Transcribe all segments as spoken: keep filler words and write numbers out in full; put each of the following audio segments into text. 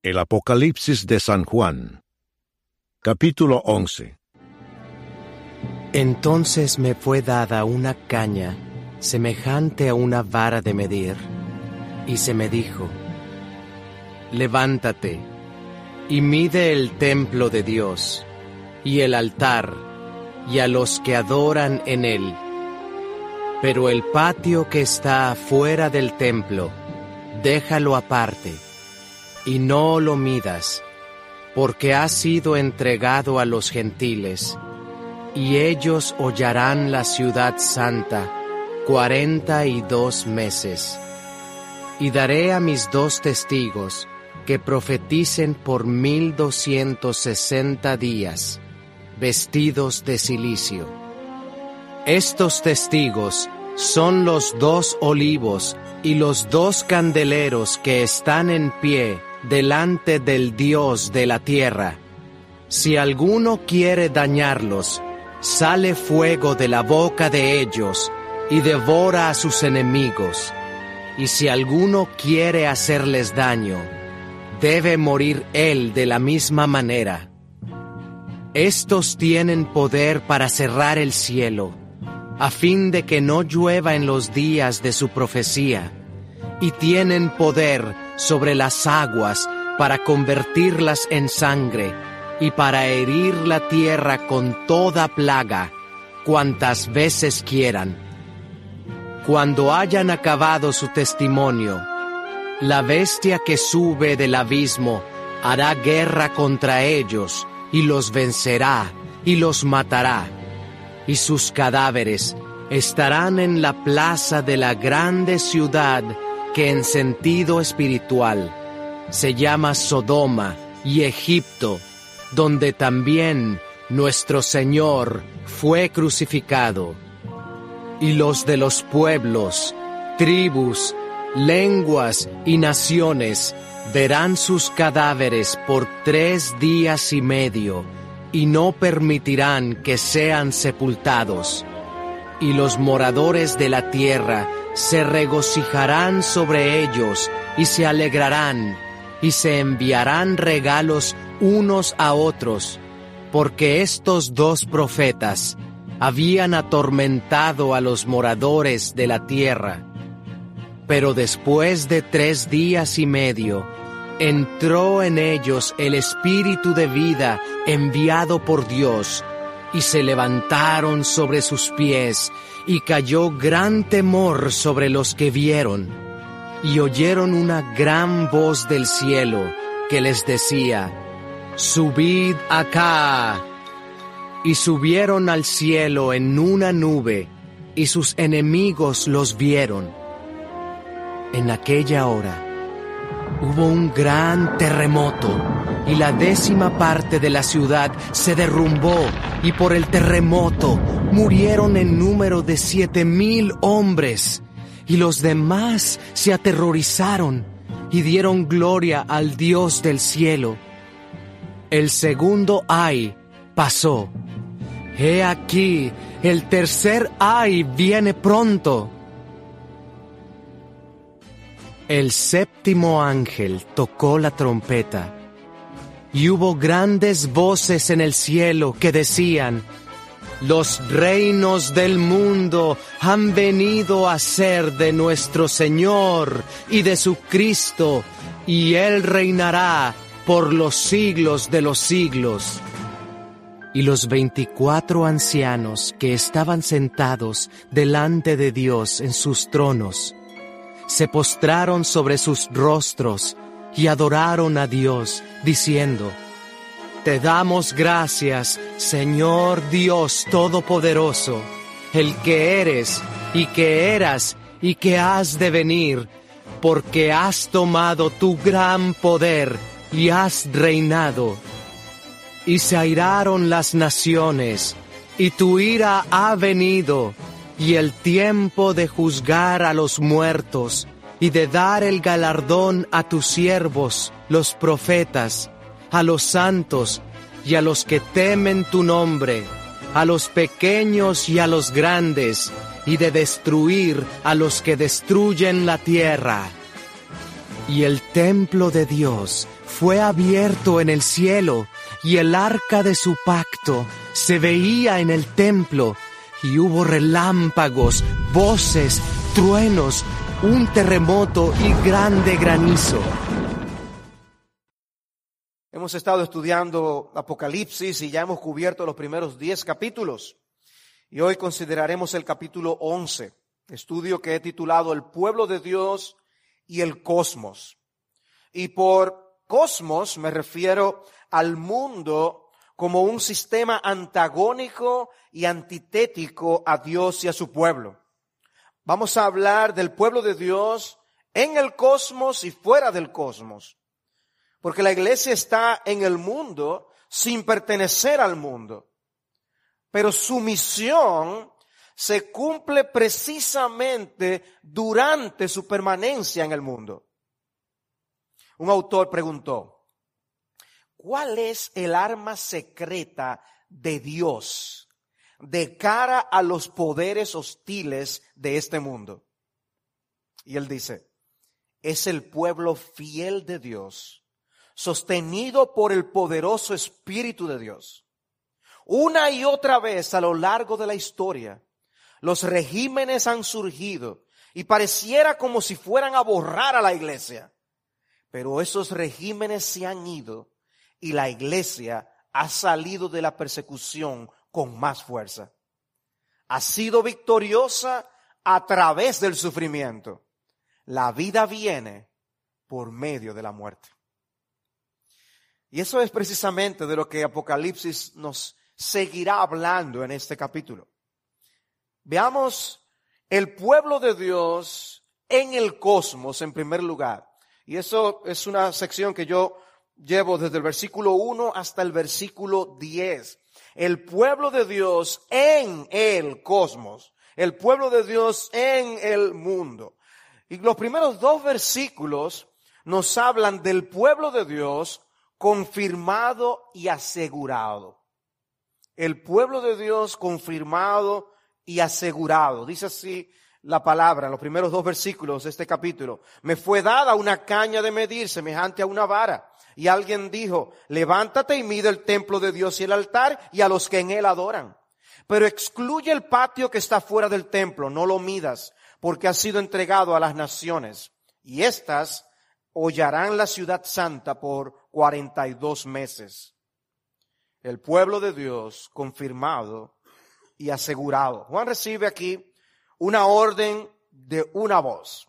El Apocalipsis de San Juan. Capítulo once. Entonces me fue dada una caña semejante a una vara de medir, y se me dijo: levántate y mide el templo de Dios, y el altar, y a los que adoran en él. Pero el patio que está afuera del templo, déjalo aparte, y no lo midas, porque ha sido entregado a los gentiles, y ellos hollarán la ciudad santa cuarenta y dos meses. Y daré a mis dos testigos que profeticen por mil doscientos sesenta días, vestidos de cilicio. Estos testigos son los dos olivos y los dos candeleros que están en pie delante del Dios de la tierra. Si alguno quiere dañarlos, sale fuego de la boca de ellos y devora a sus enemigos. Y si alguno quiere hacerles daño, debe morir él de la misma manera. Estos tienen poder para cerrar el cielo, a fin de que no llueva en los días de su profecía, y tienen poder sobre las aguas para convertirlas en sangre, y para herir la tierra con toda plaga, cuantas veces quieran. Cuando hayan acabado su testimonio, la bestia que sube del abismo hará guerra contra ellos, y los vencerá, y los matará, y sus cadáveres estarán en la plaza de la grande ciudad que en sentido espiritual se llama Sodoma y Egipto, donde también nuestro Señor fue crucificado. Y los de los pueblos, tribus, lenguas y naciones verán sus cadáveres por tres días y medio, y no permitirán que sean sepultados. Y los moradores de la tierra se regocijarán sobre ellos, y se alegrarán, y se enviarán regalos unos a otros, porque estos dos profetas habían atormentado a los moradores de la tierra. Pero después de tres días y medio, entró en ellos el espíritu de vida enviado por Dios, y se levantaron sobre sus pies, y cayó gran temor sobre los que vieron, y oyeron una gran voz del cielo que les decía: subid acá. Y subieron al cielo en una nube, y sus enemigos los vieron. En aquella hora hubo un gran terremoto, y la décima parte de la ciudad se derrumbó, y por el terremoto murieron en número de siete mil hombres, y los demás se aterrorizaron y dieron gloria al Dios del cielo. El segundo ay pasó. He aquí, el tercer ay viene pronto. El séptimo ángel tocó la trompeta, y hubo grandes voces en el cielo que decían: los reinos del mundo han venido a ser de nuestro Señor y de su Cristo, y Él reinará por los siglos de los siglos. Y los veinticuatro ancianos que estaban sentados delante de Dios en sus tronos se postraron sobre sus rostros y adoraron a Dios, diciendo: te damos gracias, Señor Dios Todopoderoso, el que eres, y que eras, y que has de venir, porque has tomado tu gran poder y has reinado. Y se airaron las naciones, y tu ira ha venido, y el tiempo de juzgar a los muertos, y de dar el galardón a tus siervos, los profetas, a los santos, y a los que temen tu nombre, a los pequeños y a los grandes, y de destruir a los que destruyen la tierra. Y el templo de Dios fue abierto en el cielo, y el arca de su pacto se veía en el templo, y hubo relámpagos, voces, truenos, un terremoto y grande granizo. Hemos estado estudiando Apocalipsis y ya hemos cubierto los primeros diez capítulos. Y hoy consideraremos el capítulo once, estudio que he titulado El pueblo de Dios y el cosmos. Y por cosmos me refiero al mundo como un sistema antagónico y antitético a Dios y a su pueblo. Vamos a hablar del pueblo de Dios en el cosmos y fuera del cosmos. Porque la iglesia está en el mundo sin pertenecer al mundo. Pero su misión se cumple precisamente durante su permanencia en el mundo. Un autor preguntó, ¿cuál es el arma secreta de Dios de cara a los poderes hostiles de este mundo? Y él dice, es el pueblo fiel de Dios, sostenido por el poderoso Espíritu de Dios. Una y otra vez a lo largo de la historia, los regímenes han surgido y pareciera como si fueran a borrar a la iglesia. Pero esos regímenes se han ido y la iglesia ha salido de la persecución con más fuerza. Ha sido victoriosa a través del sufrimiento. La vida viene por medio de la muerte. Y eso es precisamente de lo que Apocalipsis nos seguirá hablando en este capítulo. Veamos el pueblo de Dios en el cosmos en primer lugar. Y eso es una sección que yo llevo desde el versículo uno hasta el versículo diez. El pueblo de Dios en el cosmos. El pueblo de Dios en el mundo. Y los primeros dos versículos nos hablan del pueblo de Dios confirmado y asegurado. El pueblo de Dios confirmado y asegurado. Dice así la palabra en los primeros dos versículos de este capítulo. Me fue dada una caña de medir semejante a una vara. Y alguien dijo, levántate y mide el templo de Dios y el altar y a los que en él adoran. Pero excluye el patio que está fuera del templo, no lo midas, porque ha sido entregado a las naciones. Y éstas hollarán la ciudad santa por cuarenta y dos meses. El pueblo de Dios confirmado y asegurado. Juan recibe aquí una orden de una voz.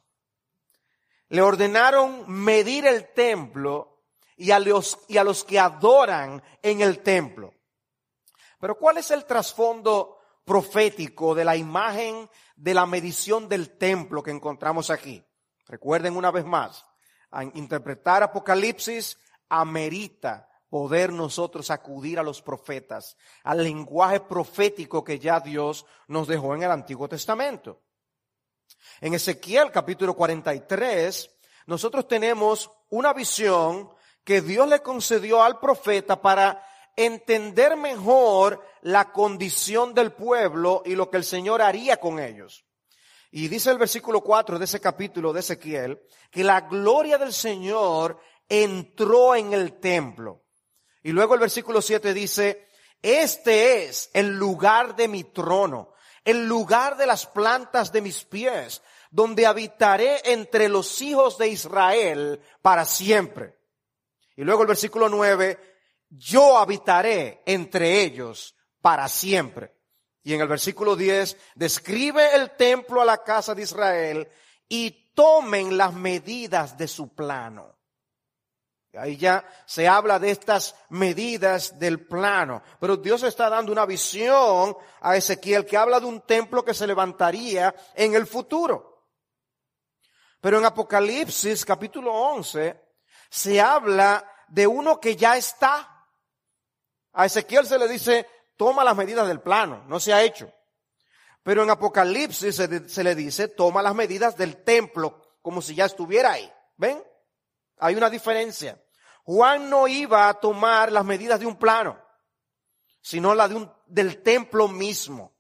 Le ordenaron medir el templo y a los, y a los que adoran en el templo. Pero ¿cuál es el trasfondo profético de la imagen de la medición del templo que encontramos aquí? Recuerden una vez más, a interpretar Apocalipsis amerita poder nosotros acudir a los profetas, al lenguaje profético que ya Dios nos dejó en el Antiguo Testamento. En Ezequiel capítulo cuarenta y tres, nosotros tenemos una visión que Dios le concedió al profeta para entender mejor la condición del pueblo y lo que el Señor haría con ellos. Y dice el versículo cuatro de ese capítulo de Ezequiel, que la gloria del Señor entró en el templo. Y luego el versículo siete dice, este es el lugar de mi trono, el lugar de las plantas de mis pies, donde habitaré entre los hijos de Israel para siempre. Y luego el versículo nueve, yo habitaré entre ellos para siempre. Y en el versículo diez, describe el templo a la casa de Israel y tomen las medidas de su plano. Ahí ya se habla de estas medidas del plano. Pero Dios está dando una visión a Ezequiel que habla de un templo que se levantaría en el futuro. Pero en Apocalipsis capítulo once se habla de uno que ya está. A Ezequiel se le dice, toma las medidas del plano, no se ha hecho. Pero en Apocalipsis se, se le dice, toma las medidas del templo, como si ya estuviera ahí. ¿Ven? Hay una diferencia. Juan no iba a tomar las medidas de un plano, sino la de un, del templo mismo.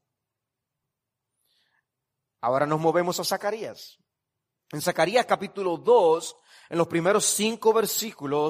Ahora nos movemos a Zacarías. En Zacarías capítulo dos, en los primeros cinco versículos,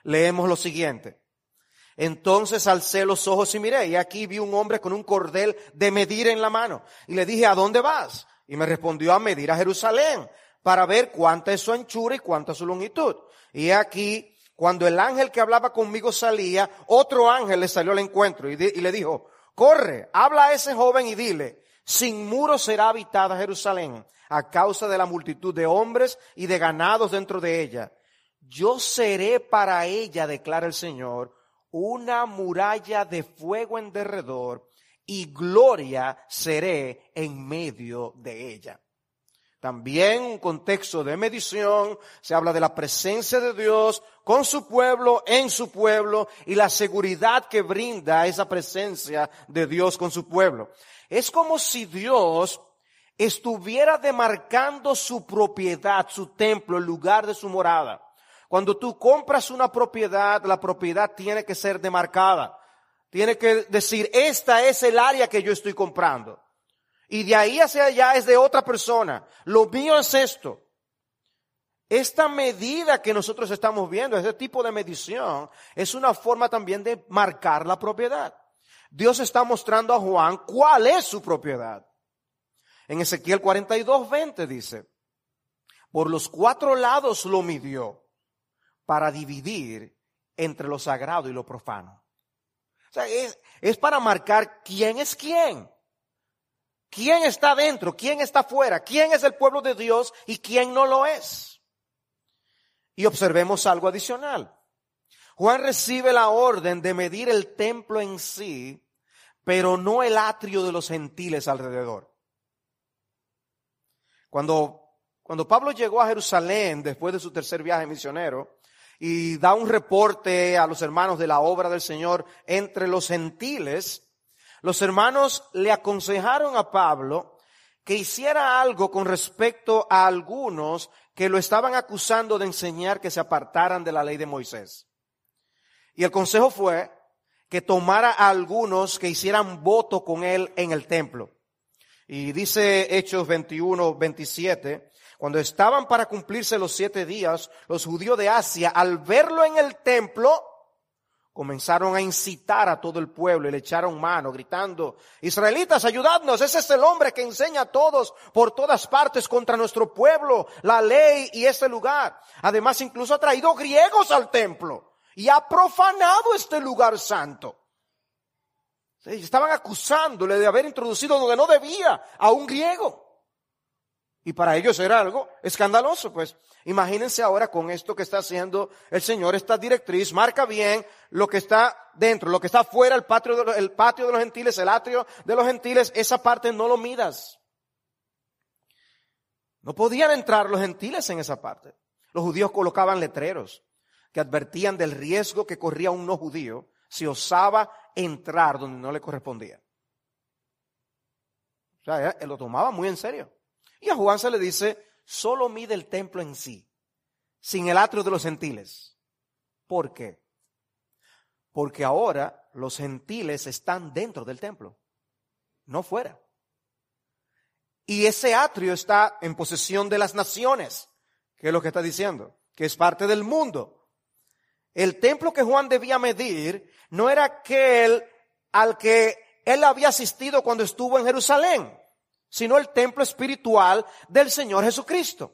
leemos lo siguiente. Entonces alcé los ojos y miré, y aquí vi un hombre con un cordel de medir en la mano. Y le dije, ¿a dónde vas? Y me respondió, a medir a Jerusalén, para ver cuánta es su anchura y cuánta su longitud. Y aquí, cuando el ángel que hablaba conmigo salía, otro ángel le salió al encuentro y, di- y le dijo, corre, habla a ese joven y dile, sin muro será habitada Jerusalén, a causa de la multitud de hombres y de ganados dentro de ella. Yo seré para ella, declara el Señor, una muralla de fuego en derredor, y gloria seré en medio de ella. También un contexto de medición, se habla de la presencia de Dios con su pueblo, en su pueblo, y la seguridad que brinda esa presencia de Dios con su pueblo. Es como si Dios estuviera demarcando su propiedad, su templo, el lugar de su morada. Cuando tú compras una propiedad, la propiedad tiene que ser demarcada. Tiene que decir, esta es el área que yo estoy comprando. Y de ahí hacia allá es de otra persona. Lo mío es esto. Esta medida que nosotros estamos viendo, este tipo de medición, es una forma también de marcar la propiedad. Dios está mostrando a Juan cuál es su propiedad. En Ezequiel cuarenta y dos, veinte dice, por los cuatro lados lo midió para dividir entre lo sagrado y lo profano. O sea, es, es para marcar quién es quién. ¿Quién está dentro? ¿Quién está fuera? ¿Quién es el pueblo de Dios y quién no lo es? Y observemos algo adicional. Juan recibe la orden de medir el templo en sí, pero no el atrio de los gentiles alrededor. Cuando, cuando Pablo llegó a Jerusalén después de su tercer viaje misionero y da un reporte a los hermanos de la obra del Señor entre los gentiles, los hermanos le aconsejaron a Pablo que hiciera algo con respecto a algunos que lo estaban acusando de enseñar que se apartaran de la ley de Moisés. Y el consejo fue que tomara a algunos que hicieran voto con él en el templo. Y dice Hechos veintiuno, veintisiete, cuando estaban para cumplirse los siete días, los judíos de Asia, al verlo en el templo, comenzaron a incitar a todo el pueblo y le echaron mano gritando, israelitas, ayudadnos, ese es el hombre que enseña a todos por todas partes contra nuestro pueblo, la ley y este lugar. Además, incluso ha traído griegos al templo y ha profanado este lugar santo. Sí, estaban acusándole de haber introducido donde no debía a un griego. Y para ellos era algo escandaloso, pues. Imagínense ahora con esto que está haciendo el Señor, esta directriz, marca bien lo que está dentro, lo que está fuera, el patio de los, el patio de los gentiles, el atrio de los gentiles, esa parte no lo midas. No podían entrar los gentiles en esa parte. Los judíos colocaban letreros que advertían del riesgo que corría un no judío si osaba entrar donde no le correspondía. O sea, él lo tomaba muy en serio. Y a Juan se le dice, solo mide el templo en sí, sin el atrio de los gentiles. ¿Por qué? Porque ahora los gentiles están dentro del templo, no fuera. Y ese atrio está en posesión de las naciones, que es lo que está diciendo, que es parte del mundo. El templo que Juan debía medir no era aquel al que él había asistido cuando estuvo en Jerusalén, sino el templo espiritual del Señor Jesucristo.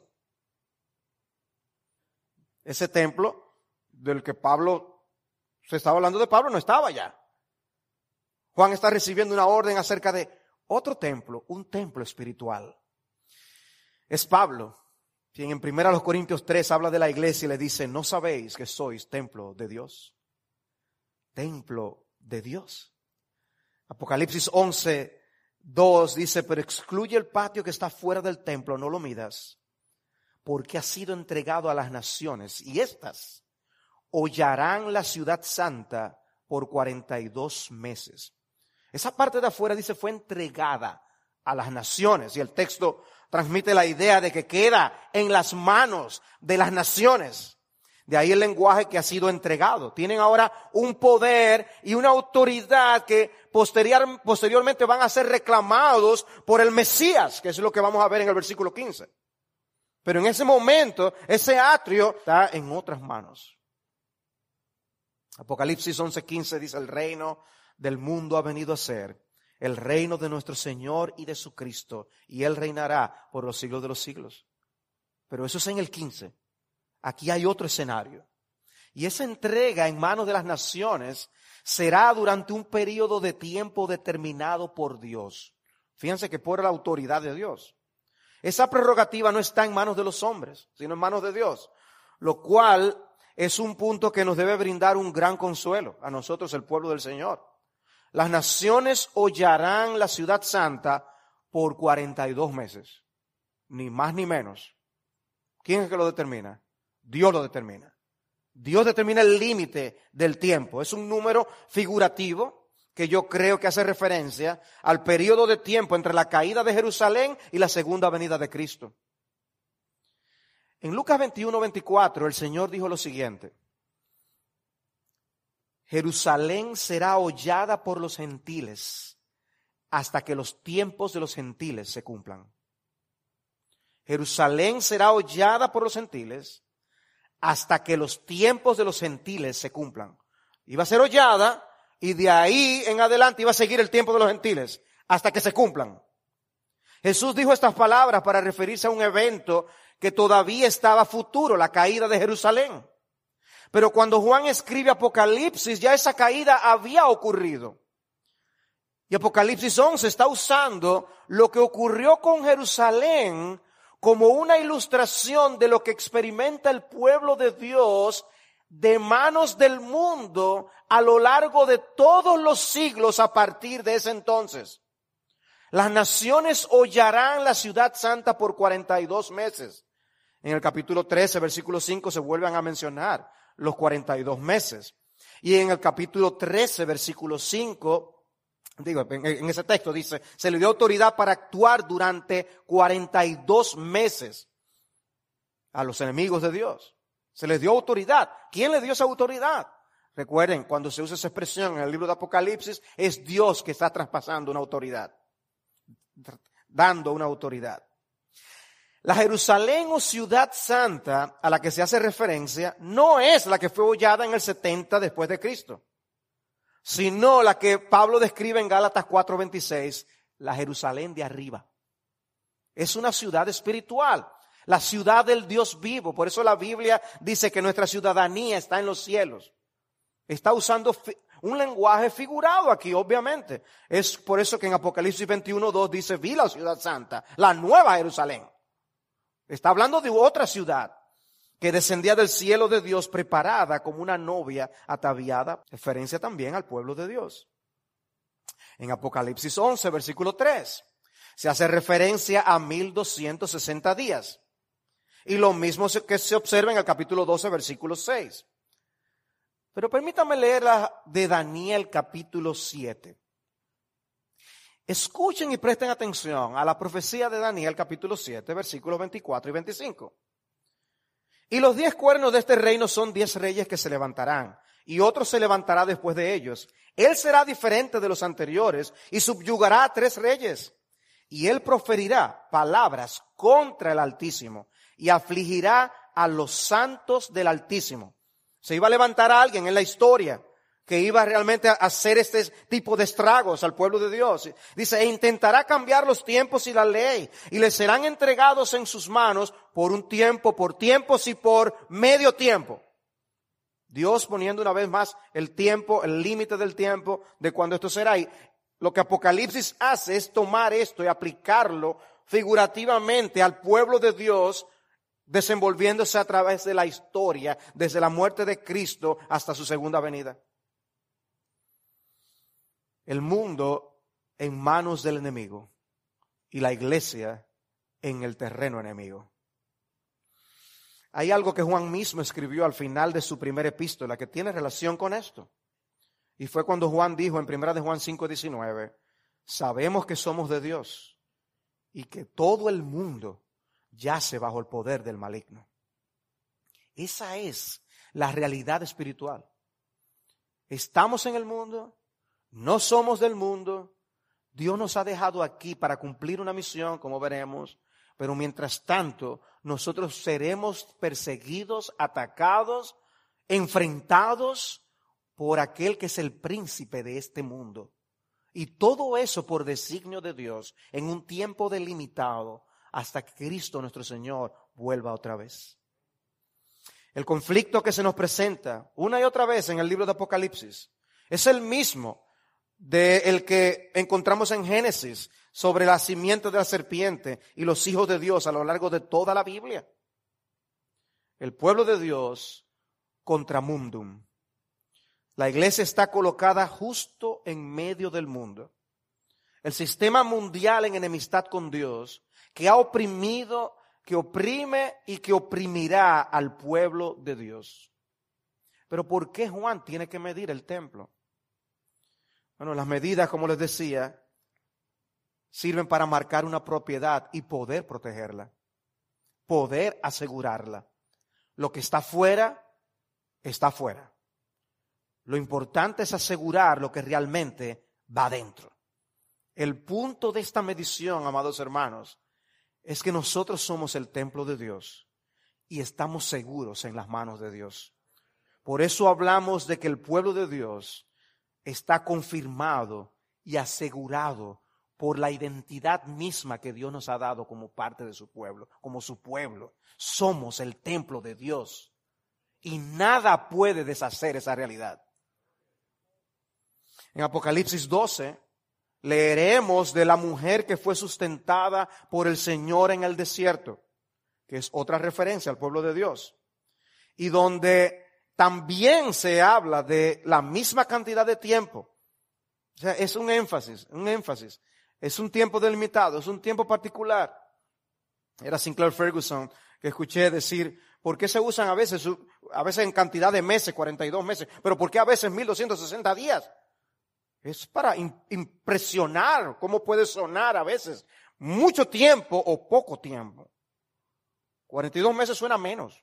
Ese templo del que Pablo, se estaba hablando de Pablo, no estaba allá. Juan está recibiendo una orden acerca de otro templo, un templo espiritual. Es Pablo quien en primera Corintios tres habla de la iglesia y le dice, ¿no sabéis que sois templo de Dios? Templo de Dios. Apocalipsis once, dos dice, pero excluye el patio que está fuera del templo, no lo midas, porque ha sido entregado a las naciones y éstas hollarán la ciudad santa por cuarenta y dos meses. Esa parte de afuera dice fue entregada a las naciones y el texto transmite la idea de que queda en las manos de las naciones. De ahí el lenguaje que ha sido entregado. Tienen ahora un poder y una autoridad que posterior, posteriormente van a ser reclamados por el Mesías, que es lo que vamos a ver en el versículo quince. Pero en ese momento, ese atrio está en otras manos. Apocalipsis once quince dice: el reino del mundo ha venido a ser el reino de nuestro Señor y de su Cristo, y Él reinará por los siglos de los siglos. Pero eso es en el quince. Aquí hay otro escenario. Y esa entrega en manos de las naciones será durante un periodo de tiempo determinado por Dios. Fíjense que por la autoridad de Dios. Esa prerrogativa no está en manos de los hombres, sino en manos de Dios. Lo cual es un punto que nos debe brindar un gran consuelo a nosotros, el pueblo del Señor. Las naciones hollarán la ciudad santa por cuarenta y dos meses. Ni más ni menos. ¿Quién es que lo determina? Dios lo determina. Dios determina el límite del tiempo. Es un número figurativo que yo creo que hace referencia al periodo de tiempo entre la caída de Jerusalén y la segunda venida de Cristo. En Lucas veintiuno veinticuatro el Señor dijo lo siguiente: Jerusalén será hollada por los gentiles hasta que los tiempos de los gentiles se cumplan. Jerusalén será hollada por los gentiles hasta que los tiempos de los gentiles se cumplan. Iba a ser hollada y de ahí en adelante iba a seguir el tiempo de los gentiles hasta que se cumplan. Jesús dijo estas palabras para referirse a un evento que todavía estaba futuro, la caída de Jerusalén. Pero cuando Juan escribe Apocalipsis, ya esa caída había ocurrido. Y Apocalipsis once está usando lo que ocurrió con Jerusalén como una ilustración de lo que experimenta el pueblo de Dios de manos del mundo a lo largo de todos los siglos a partir de ese entonces. Las naciones hollarán la ciudad santa por cuarenta y dos meses. En el capítulo trece, versículo cinco, se vuelven a mencionar los cuarenta y dos meses. Y en el capítulo trece, versículo cinco, digo, en, en ese texto dice, se le dio autoridad para actuar durante cuarenta y dos meses a los enemigos de Dios. Se les dio autoridad. ¿Quién le dio esa autoridad? Recuerden, cuando se usa esa expresión en el libro de Apocalipsis, es Dios que está traspasando una autoridad, dando una autoridad. La Jerusalén o ciudad santa a la que se hace referencia no es la que fue hollada en el setenta después de Cristo, sino la que Pablo describe en Gálatas cuatro veintiséis, la Jerusalén de arriba. Es una ciudad espiritual, la ciudad del Dios vivo. Por eso la Biblia dice que nuestra ciudadanía está en los cielos. Está usando un lenguaje figurado aquí, obviamente. Es por eso que en Apocalipsis veintiuno dos dice, vi la ciudad santa, la nueva Jerusalén. Está hablando de otra ciudad que descendía del cielo de Dios preparada como una novia ataviada, referencia también al pueblo de Dios. En Apocalipsis once, versículo tres, se hace referencia a mil doscientos sesenta días. Y lo mismo que se observa en el capítulo doce, versículo seis. Pero permítame leer la de Daniel capítulo siete. Escuchen y presten atención a la profecía de Daniel capítulo siete, versículos veinticuatro y veinticinco. Y los diez cuernos de este reino son diez reyes que se levantarán, y otro se levantará después de ellos. Él será diferente de los anteriores y subyugará a tres reyes. Y él proferirá palabras contra el Altísimo y afligirá a los santos del Altísimo. Se iba a levantar a alguien en la historia que iba realmente a hacer este tipo de estragos al pueblo de Dios. Dice, e intentará cambiar los tiempos y la ley, y les serán entregados en sus manos por un tiempo, por tiempos y por medio tiempo. Dios poniendo una vez más el tiempo, el límite del tiempo de cuando esto será. Y lo que Apocalipsis hace es tomar esto y aplicarlo figurativamente al pueblo de Dios, desenvolviéndose a través de la historia, desde la muerte de Cristo hasta su segunda venida. El mundo en manos del enemigo y la iglesia en el terreno enemigo. Hay algo que Juan mismo escribió al final de su primera epístola que tiene relación con esto. Y fue cuando Juan dijo en primera de Juan cinco diecinueve, sabemos que somos de Dios y que todo el mundo yace bajo el poder del maligno. Esa es la realidad espiritual. Estamos en el mundo. No somos del mundo. Dios nos ha dejado aquí para cumplir una misión, como veremos. Pero mientras tanto, nosotros seremos perseguidos, atacados, enfrentados por aquel que es el príncipe de este mundo. Y todo eso por designio de Dios en un tiempo delimitado hasta que Cristo nuestro Señor vuelva otra vez. El conflicto que se nos presenta una y otra vez en el libro de Apocalipsis es el mismo del que encontramos en Génesis sobre la simiente de la serpiente y los hijos de Dios a lo largo de toda la Biblia. El pueblo de Dios contra mundum. La iglesia está colocada justo en medio del mundo. El sistema mundial en enemistad con Dios, que ha oprimido, que oprime y que oprimirá al pueblo de Dios. Pero ¿por qué Juan tiene que medir el templo? Bueno, las medidas, como les decía, sirven para marcar una propiedad y poder protegerla, poder asegurarla. Lo que está fuera, está fuera. Lo importante es asegurar lo que realmente va adentro. El punto de esta medición, amados hermanos, es que nosotros somos el templo de Dios y estamos seguros en las manos de Dios. Por eso hablamos de que el pueblo de Dios está confirmado y asegurado por la identidad misma que Dios nos ha dado como parte de su pueblo, como su pueblo. Somos el templo de Dios y nada puede deshacer esa realidad. En Apocalipsis doce leeremos de la mujer que fue sustentada por el Señor en el desierto, que es otra referencia al pueblo de Dios, y donde también se habla de la misma cantidad de tiempo. O sea, es un énfasis, un énfasis. Es un tiempo delimitado, es un tiempo particular. Era Sinclair Ferguson que escuché decir, ¿por qué se usan a veces, a veces en cantidad de meses, cuarenta y dos meses, pero por qué a veces mil doscientos sesenta días? Es para impresionar cómo puede sonar a veces mucho tiempo o poco tiempo. cuarenta y dos meses suena menos.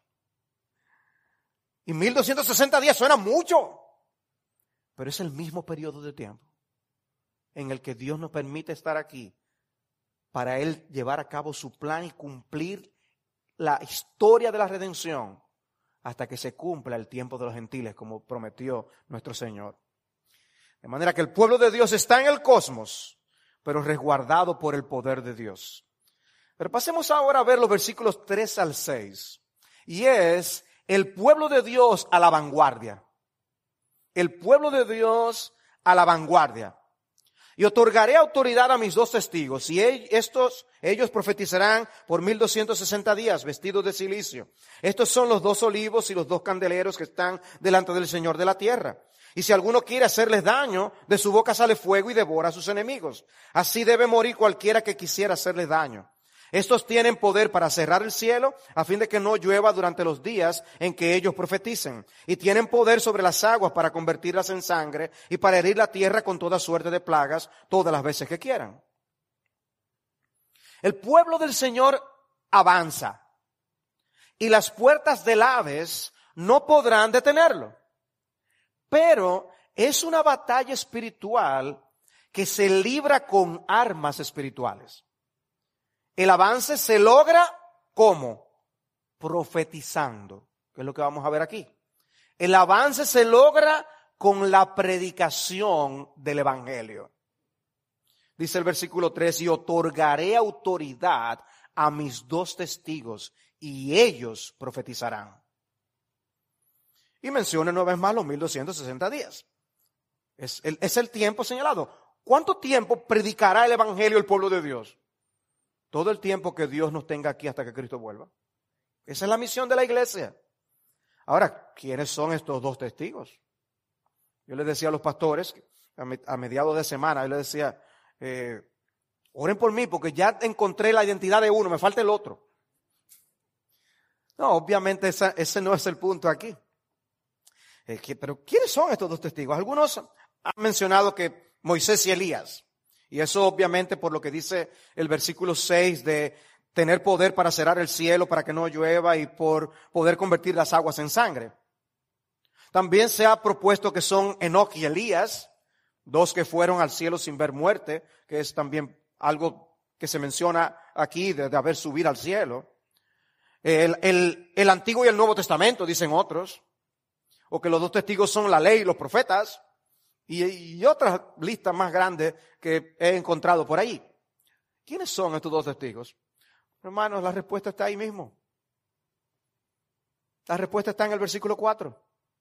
Y mil doscientos sesenta días suena mucho. Pero es el mismo periodo de tiempo en el que Dios nos permite estar aquí para Él llevar a cabo su plan y cumplir la historia de la redención hasta que se cumpla el tiempo de los gentiles, como prometió nuestro Señor. De manera que el pueblo de Dios está en el cosmos, pero resguardado por el poder de Dios. Pero pasemos ahora a ver los versículos tres al seis. Y es el pueblo de Dios a la vanguardia. El pueblo de Dios a la vanguardia. Y otorgaré autoridad a mis dos testigos, y estos, ellos profetizarán por mil doscientos sesenta días, vestidos de cilicio. Estos son los dos olivos y los dos candeleros que están delante del Señor de la tierra. Y si alguno quiere hacerles daño, de su boca sale fuego y devora a sus enemigos. Así debe morir cualquiera que quisiera hacerles daño. Estos tienen poder para cerrar el cielo a fin de que no llueva durante los días en que ellos profeticen. Y tienen poder sobre las aguas para convertirlas en sangre y para herir la tierra con toda suerte de plagas todas las veces que quieran. El pueblo del Señor avanza y las puertas del Hades no podrán detenerlo. Pero es una batalla espiritual que se libra con armas espirituales. El avance se logra ¿cómo? Profetizando, que es lo que vamos a ver aquí. El avance se logra con la predicación del evangelio. Dice el versículo tres, y otorgaré autoridad a mis dos testigos y ellos profetizarán. Y menciona una vez más los mil doscientos sesenta días. Es el, es el tiempo señalado. ¿Cuánto tiempo predicará el evangelio el pueblo de Dios? Todo el tiempo que Dios nos tenga aquí hasta que Cristo vuelva. Esa es la misión de la iglesia. Ahora, ¿quiénes son estos dos testigos? Yo les decía a los pastores, a mediados de semana, yo les decía, eh, oren por mí porque ya encontré la identidad de uno, me falta el otro. No, obviamente esa, ese no es el punto aquí. Eh, que, pero ¿quiénes son estos dos testigos? Algunos han mencionado que Moisés y Elías. Y eso obviamente por lo que dice el versículo seis de tener poder para cerrar el cielo para que no llueva y por poder convertir las aguas en sangre. También se ha propuesto que son Enoc y Elías, dos que fueron al cielo sin ver muerte, que es también algo que se menciona aquí de, de haber subido al cielo. El, el, el Antiguo y el Nuevo Testamento, dicen otros. o que los dos testigos son la ley y los profetas, y, y otras listas más grandes que he encontrado por ahí. ¿Quiénes son estos dos testigos? Hermanos, la respuesta está ahí mismo. La respuesta está en el versículo cuatro.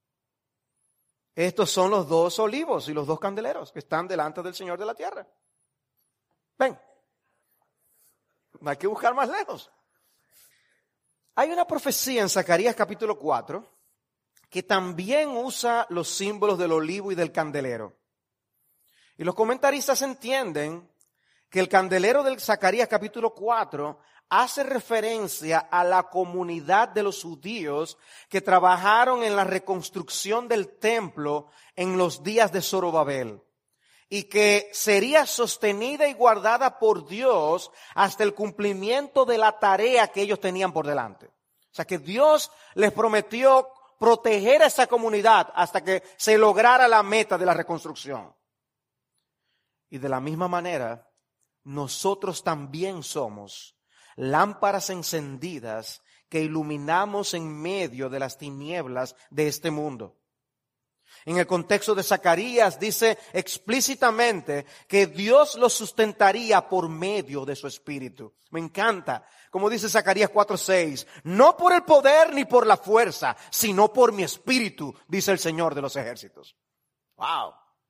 Estos son los dos olivos y los dos candeleros que están delante del Señor de la tierra. Ven, no hay que buscar más lejos. Hay una profecía en Zacarías capítulo cuatro que también usa los símbolos del olivo y del candelero. Y los comentaristas entienden que el candelero del Zacarías capítulo cuatro hace referencia a la comunidad de los judíos que trabajaron en la reconstrucción del templo en los días de Zorobabel y que sería sostenida y guardada por Dios hasta el cumplimiento de la tarea que ellos tenían por delante. O sea que Dios les prometió proteger a esa comunidad hasta que se lograra la meta de la reconstrucción. Y de la misma manera, nosotros también somos lámparas encendidas que iluminamos en medio de las tinieblas de este mundo. En el contexto de Zacarías dice explícitamente que Dios los sustentaría por medio de su Espíritu. Me encanta, como dice Zacarías cuatro seis, no por el poder ni por la fuerza, sino por mi Espíritu, dice el Señor de los ejércitos. ¡Wow!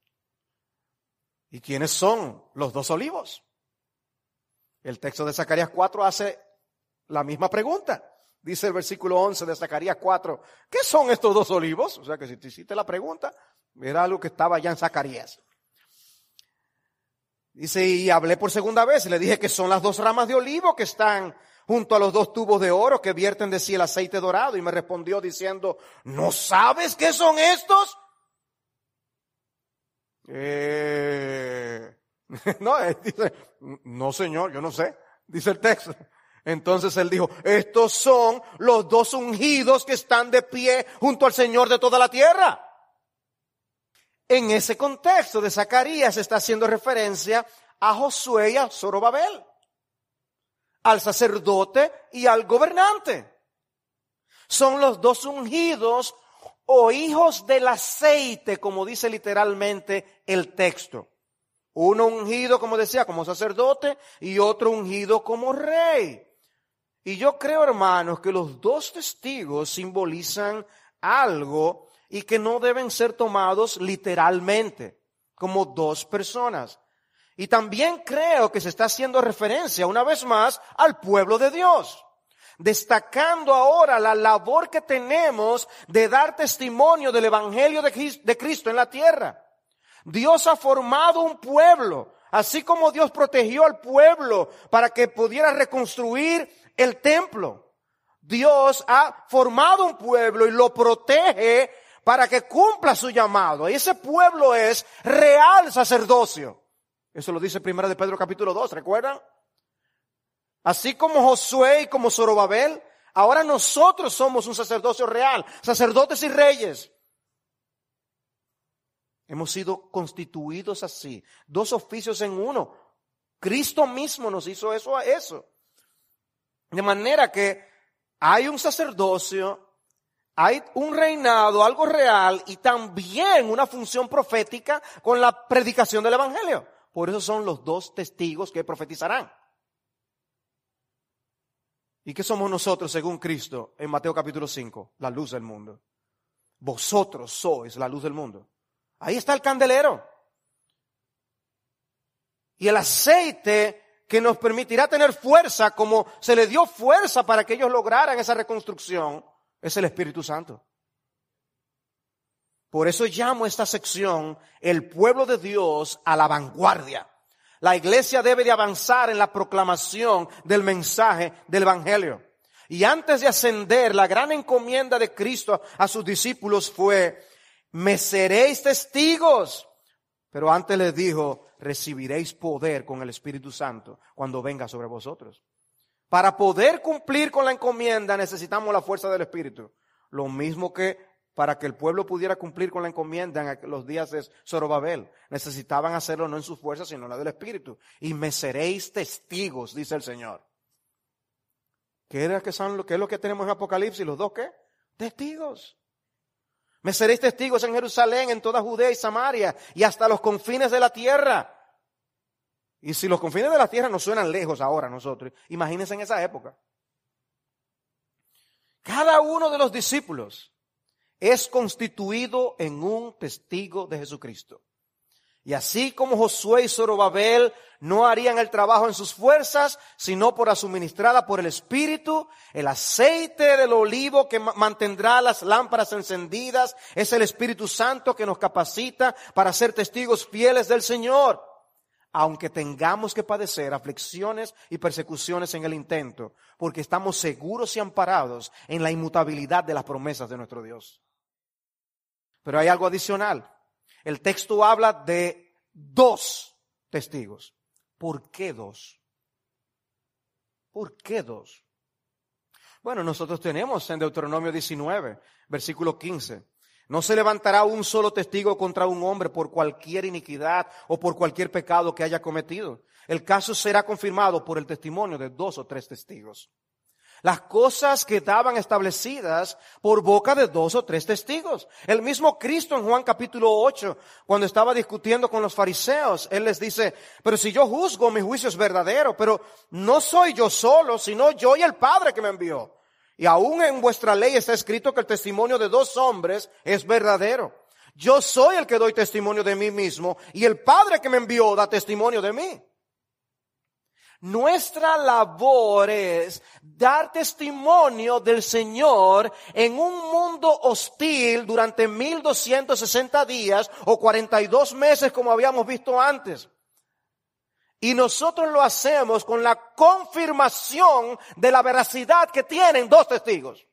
¿Y quiénes son los dos olivos? El texto de Zacarías cuatro hace la misma pregunta. Dice el versículo once de Zacarías cuatro, ¿qué son estos dos olivos? O sea que si te hiciste la pregunta, era algo que estaba ya en Zacarías. Dice, y hablé por segunda vez y le dije que son las dos ramas de olivo que están junto a los dos tubos de oro que vierten de sí el aceite dorado. Y me respondió diciendo, ¿no sabes qué son estos? Eh... No, él dice, no señor, yo no sé, dice el texto. Entonces él dijo, estos son los dos ungidos que están de pie junto al Señor de toda la tierra. En ese contexto de Zacarías está haciendo referencia a Josué y a Zorobabel, al sacerdote y al gobernante. Son los dos ungidos o hijos del aceite, como dice literalmente el texto. Uno ungido, como decía, como sacerdote y otro ungido como rey. Y yo creo, hermanos, que los dos testigos simbolizan algo y que no deben ser tomados literalmente, como dos personas. Y también creo que se está haciendo referencia, una vez más, al pueblo de Dios, destacando ahora la labor que tenemos de dar testimonio del Evangelio de Cristo en la tierra. Dios ha formado un pueblo, así como Dios protegió al pueblo para que pudiera reconstruir el templo. Dios ha formado un pueblo y lo protege para que cumpla su llamado. Y ese pueblo es real sacerdocio. Eso lo dice Primera de Pedro capítulo dos, ¿recuerdan? Así como Josué y como Zorobabel, ahora nosotros somos un sacerdocio real, sacerdotes y reyes. Hemos sido constituidos así, dos oficios en uno. Cristo mismo nos hizo eso a eso. De manera que hay un sacerdocio, hay un reinado, algo real y también una función profética con la predicación del Evangelio. Por eso son los dos testigos que profetizarán. ¿Y qué somos nosotros según Cristo en Mateo capítulo cinco? La luz del mundo. Vosotros sois la luz del mundo. Ahí está el candelero. Y el aceite que nos permitirá tener fuerza, como se le dio fuerza para que ellos lograran esa reconstrucción, es el Espíritu Santo. Por eso llamo esta sección el pueblo de Dios a la vanguardia. La iglesia debe de avanzar en la proclamación del mensaje del Evangelio. Y antes de ascender, la gran encomienda de Cristo a sus discípulos fue: me seréis testigos. Pero antes les dijo, recibiréis poder con el Espíritu Santo cuando venga sobre vosotros. Para poder cumplir con la encomienda necesitamos la fuerza del Espíritu. Lo mismo que para que el pueblo pudiera cumplir con la encomienda en los días de Zorobabel. Necesitaban hacerlo no en su fuerza, sino en la del Espíritu. Y me seréis testigos, dice el Señor. ¿Qué, era que son, ¿Qué es lo que tenemos en Apocalipsis? ¿Los dos qué? Testigos. Me seréis testigos en Jerusalén, en toda Judea y Samaria y hasta los confines de la tierra. Y si los confines de la tierra nos suenan lejos ahora a nosotros, imagínense en esa época. Cada uno de los discípulos es constituido en un testigo de Jesucristo. Y así como Josué y Zorobabel no harían el trabajo en sus fuerzas, sino por la suministrada por el Espíritu, el aceite del olivo que mantendrá las lámparas encendidas es el Espíritu Santo que nos capacita para ser testigos fieles del Señor. Aunque tengamos que padecer aflicciones y persecuciones en el intento, porque estamos seguros y amparados en la inmutabilidad de las promesas de nuestro Dios. Pero hay algo adicional. El texto habla de dos testigos. ¿Por qué dos? ¿Por qué dos? Bueno, nosotros tenemos en Deuteronomio diecinueve, versículo quince. No se levantará un solo testigo contra un hombre por cualquier iniquidad o por cualquier pecado que haya cometido. El caso será confirmado por el testimonio de dos o tres testigos. Las cosas quedaban establecidas por boca de dos o tres testigos. El mismo Cristo en Juan capítulo ocho, cuando estaba discutiendo con los fariseos, Él les dice, pero si yo juzgo, mi juicio es verdadero, pero no soy yo solo, sino yo y el Padre que me envió. Y aún en vuestra ley está escrito que el testimonio de dos hombres es verdadero. Yo soy el que doy testimonio de mí mismo y el Padre que me envió da testimonio de mí. Nuestra labor es dar testimonio del Señor en un mundo hostil durante mil doscientos sesenta días o cuarenta y dos meses como habíamos visto antes. Y nosotros lo hacemos con la confirmación de la veracidad que tienen dos testigos.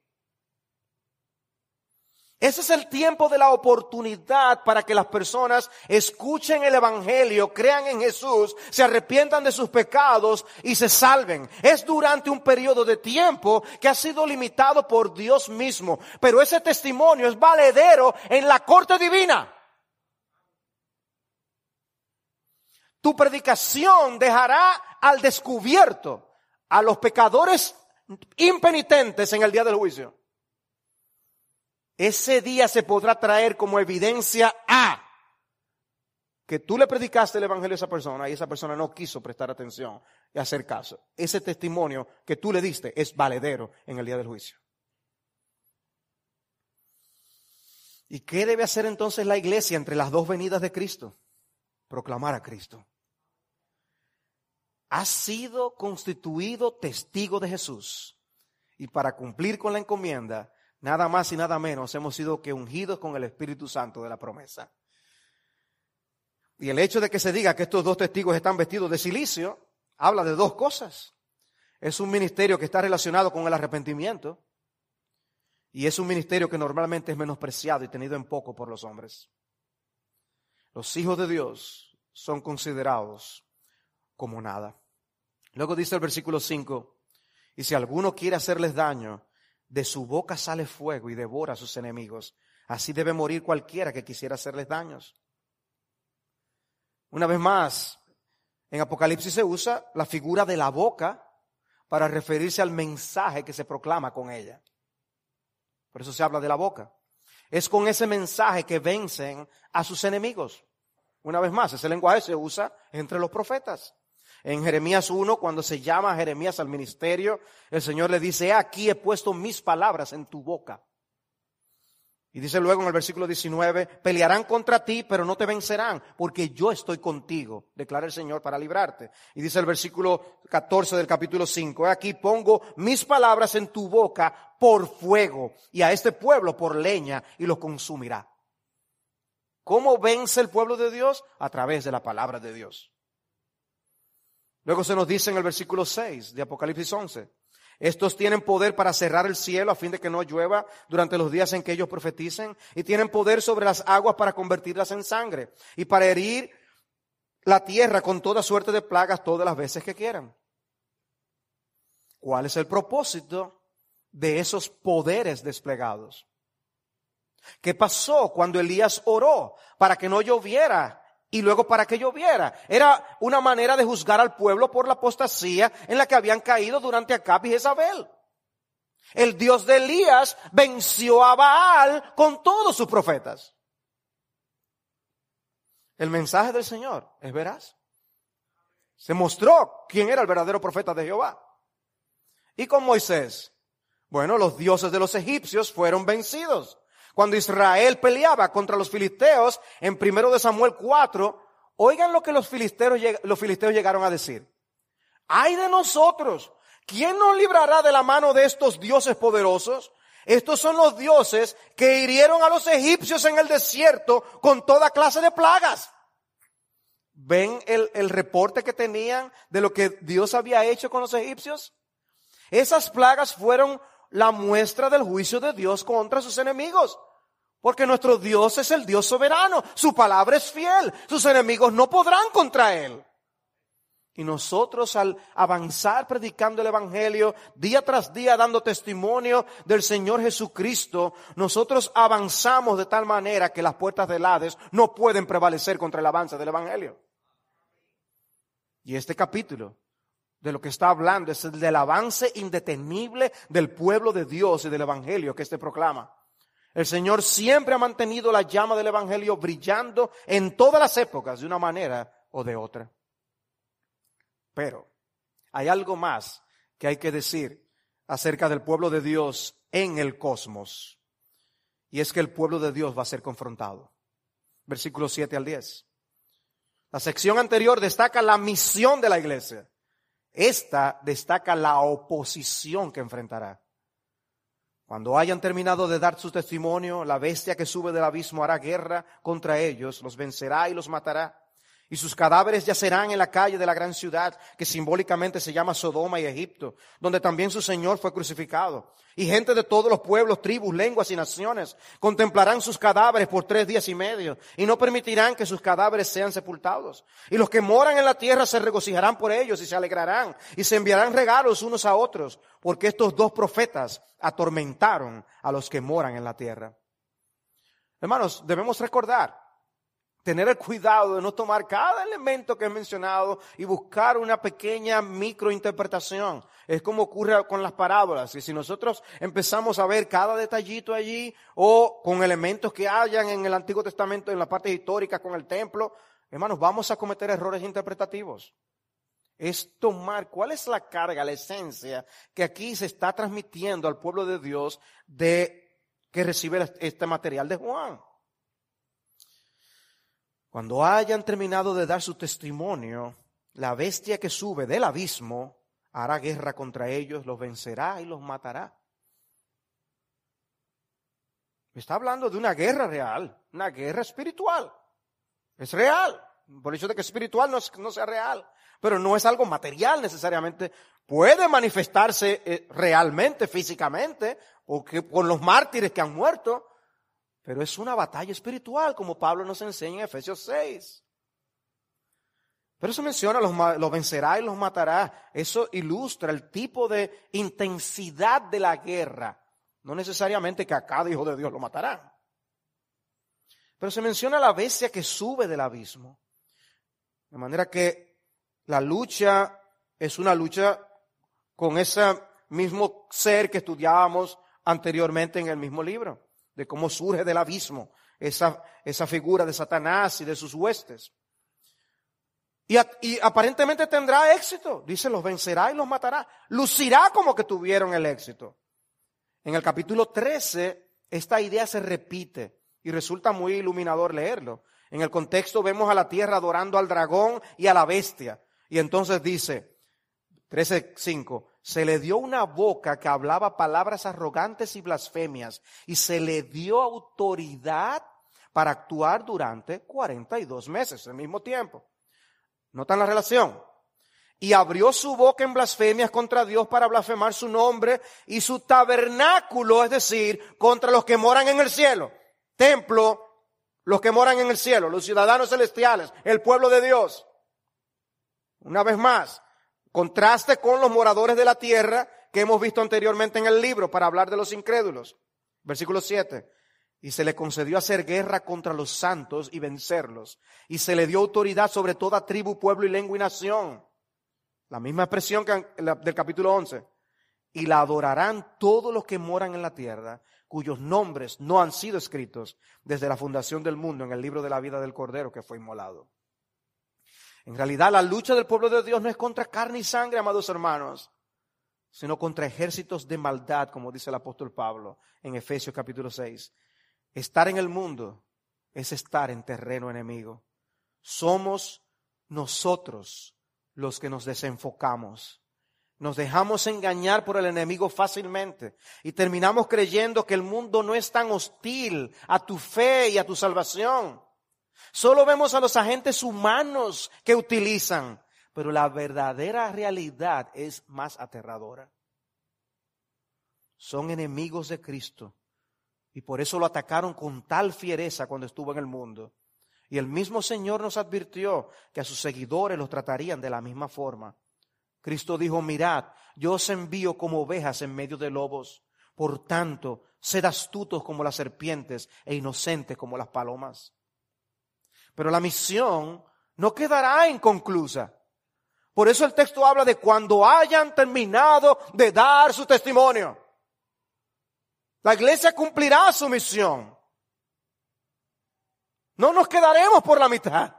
Ese es el tiempo de la oportunidad para que las personas escuchen el Evangelio, crean en Jesús, se arrepientan de sus pecados y se salven. Es durante un periodo de tiempo que ha sido limitado por Dios mismo. Pero ese testimonio es valedero en la corte divina. Tu predicación dejará al descubierto a los pecadores impenitentes en el día del juicio. Ese día se podrá traer como evidencia a que tú le predicaste el evangelio a esa persona y esa persona no quiso prestar atención y hacer caso. Ese testimonio que tú le diste es valedero en el día del juicio. ¿Y qué debe hacer entonces la iglesia entre las dos venidas de Cristo? Proclamar a Cristo. Has sido constituido testigo de Jesús. Y para cumplir con la encomienda, nada más y nada menos hemos sido que ungidos con el Espíritu Santo de la promesa. Y el hecho de que se diga que estos dos testigos están vestidos de cilicio, habla de dos cosas. Es un ministerio que está relacionado con el arrepentimiento. Y es un ministerio que normalmente es menospreciado y tenido en poco por los hombres. Los hijos de Dios son considerados como nada. Luego dice el versículo cinco, y si alguno quiere hacerles daño, de su boca sale fuego y devora a sus enemigos. Así debe morir cualquiera que quisiera hacerles daños. Una vez más, en Apocalipsis se usa la figura de la boca para referirse al mensaje que se proclama con ella. Por eso se habla de la boca. Es con ese mensaje que vencen a sus enemigos. Una vez más, ese lenguaje se usa entre los profetas. En Jeremías uno, cuando se llama a Jeremías al ministerio, el Señor le dice, he aquí he puesto mis palabras en tu boca. Y dice luego en el versículo diecinueve, pelearán contra ti, pero no te vencerán, porque yo estoy contigo, declara el Señor, para librarte. Y dice el versículo catorce del capítulo cinco, he aquí pongo mis palabras en tu boca por fuego, y a este pueblo por leña, y lo consumirá. ¿Cómo vence el pueblo de Dios? A través de la palabra de Dios. Luego se nos dice en el versículo seis de Apocalipsis once, estos tienen poder para cerrar el cielo a fin de que no llueva durante los días en que ellos profeticen, y tienen poder sobre las aguas para convertirlas en sangre y para herir la tierra con toda suerte de plagas todas las veces que quieran. ¿Cuál es el propósito de esos poderes desplegados? ¿Qué pasó cuando Elías oró para que no lloviera y luego para que lloviera? Era una manera de juzgar al pueblo por la apostasía en la que habían caído durante Acab y Jezabel. El Dios de Elías venció a Baal con todos sus profetas. El mensaje del Señor es veraz. Se mostró quién era el verdadero profeta de Jehová. ¿Y con Moisés? Bueno, los dioses de los egipcios fueron vencidos. Cuando Israel peleaba contra los filisteos en primero de Samuel cuatro, oigan lo que los filisteos, los filisteos llegaron a decir. ¡Ay de nosotros! ¿Quién nos librará de la mano de estos dioses poderosos? Estos son los dioses que hirieron a los egipcios en el desierto con toda clase de plagas. ¿Ven el, el reporte que tenían de lo que Dios había hecho con los egipcios? Esas plagas fueron la muestra del juicio de Dios contra sus enemigos. Porque nuestro Dios es el Dios soberano. Su palabra es fiel. Sus enemigos no podrán contra Él. Y nosotros al avanzar predicando el Evangelio, día tras día dando testimonio del Señor Jesucristo, nosotros avanzamos de tal manera que las puertas del Hades no pueden prevalecer contra el avance del Evangelio. Y este capítulo de lo que está hablando es el del avance indetenible del pueblo de Dios y del Evangelio que éste proclama. El Señor siempre ha mantenido la llama del Evangelio brillando en todas las épocas de una manera o de otra. Pero hay algo más que hay que decir acerca del pueblo de Dios en el cosmos. Y es que el pueblo de Dios va a ser confrontado. Versículos siete al diez. La sección anterior destaca la misión de la iglesia. Esta destaca la oposición que enfrentará. Cuando hayan terminado de dar su testimonio, la bestia que sube del abismo hará guerra contra ellos, los vencerá y los matará. Y sus cadáveres yacerán en la calle de la gran ciudad, que simbólicamente se llama Sodoma y Egipto, donde también su Señor fue crucificado. Y gente de todos los pueblos, tribus, lenguas y naciones contemplarán sus cadáveres por tres días y medio, y no permitirán que sus cadáveres sean sepultados. Y los que moran en la tierra se regocijarán por ellos y se alegrarán, y se enviarán regalos unos a otros, porque estos dos profetas atormentaron a los que moran en la tierra. Hermanos, debemos recordar, tener el cuidado de no tomar cada elemento que he mencionado y buscar una pequeña microinterpretación. Es como ocurre con las parábolas. Y si nosotros empezamos a ver cada detallito allí o con elementos que hayan en el Antiguo Testamento, en la parte histórica con el templo, hermanos, vamos a cometer errores interpretativos. Es tomar cuál es la carga, la esencia que aquí se está transmitiendo al pueblo de Dios de que recibe este material de Juan. Cuando hayan terminado de dar su testimonio, la bestia que sube del abismo hará guerra contra ellos, los vencerá y los matará. Está hablando de una guerra real, una guerra espiritual. Es real. Por eso de que espiritual no, es, no sea real, pero no es algo material necesariamente. Puede manifestarse eh, realmente, físicamente, porque con los mártires que han muerto. Pero es una batalla espiritual, como Pablo nos enseña en Efesios seis. Pero eso menciona, los, los vencerá y los matará. Eso ilustra el tipo de intensidad de la guerra. No necesariamente que a cada hijo de Dios lo matarán. Pero se menciona la bestia que sube del abismo. De manera que la lucha es una lucha con ese mismo ser que estudiábamos anteriormente en el mismo libro. De cómo surge del abismo esa, esa figura de Satanás y de sus huestes. Y, a, y aparentemente tendrá éxito. Dice, los vencerá y los matará. Lucirá como que tuvieron el éxito. En el capítulo trece, esta idea se repite y resulta muy iluminador leerlo. En el contexto vemos a la tierra adorando al dragón y a la bestia. Y entonces dice, trece cinco, se le dio una boca que hablaba palabras arrogantes y blasfemias, y se le dio autoridad para actuar durante cuarenta y dos meses, al mismo tiempo. ¿Notan la relación? Y abrió su boca en blasfemias contra Dios para blasfemar su nombre y su tabernáculo, es decir, contra los que moran en el cielo. Templo, los que moran en el cielo, los ciudadanos celestiales, el pueblo de Dios. Una vez más, contraste con los moradores de la tierra que hemos visto anteriormente en el libro para hablar de los incrédulos. Versículo siete. Y se le concedió hacer guerra contra los santos y vencerlos. Y se le dio autoridad sobre toda tribu, pueblo y lengua y nación. La misma expresión que del capítulo once. y la adorarán todos los que moran en la tierra, cuyos nombres no han sido escritos desde la fundación del mundo en el libro de la vida del Cordero que fue inmolado. En realidad, la lucha del pueblo de Dios no es contra carne y sangre, amados hermanos, sino contra ejércitos de maldad, como dice el apóstol Pablo en Efesios capítulo seis. Estar en el mundo es estar en terreno enemigo. Somos nosotros los que nos desenfocamos. Nos dejamos engañar por el enemigo fácilmente y terminamos creyendo que el mundo no es tan hostil a tu fe y a tu salvación. Solo vemos a los agentes humanos que utilizan, pero la verdadera realidad es más aterradora. Son enemigos de Cristo y por eso lo atacaron con tal fiereza cuando estuvo en el mundo. Y el mismo Señor nos advirtió que a sus seguidores los tratarían de la misma forma. Cristo dijo, mirad, yo os envío como ovejas en medio de lobos. Por tanto, sed astutos como las serpientes e inocentes como las palomas. Pero la misión no quedará inconclusa. Por eso el texto habla de cuando hayan terminado de dar su testimonio. La iglesia cumplirá su misión. No nos quedaremos por la mitad.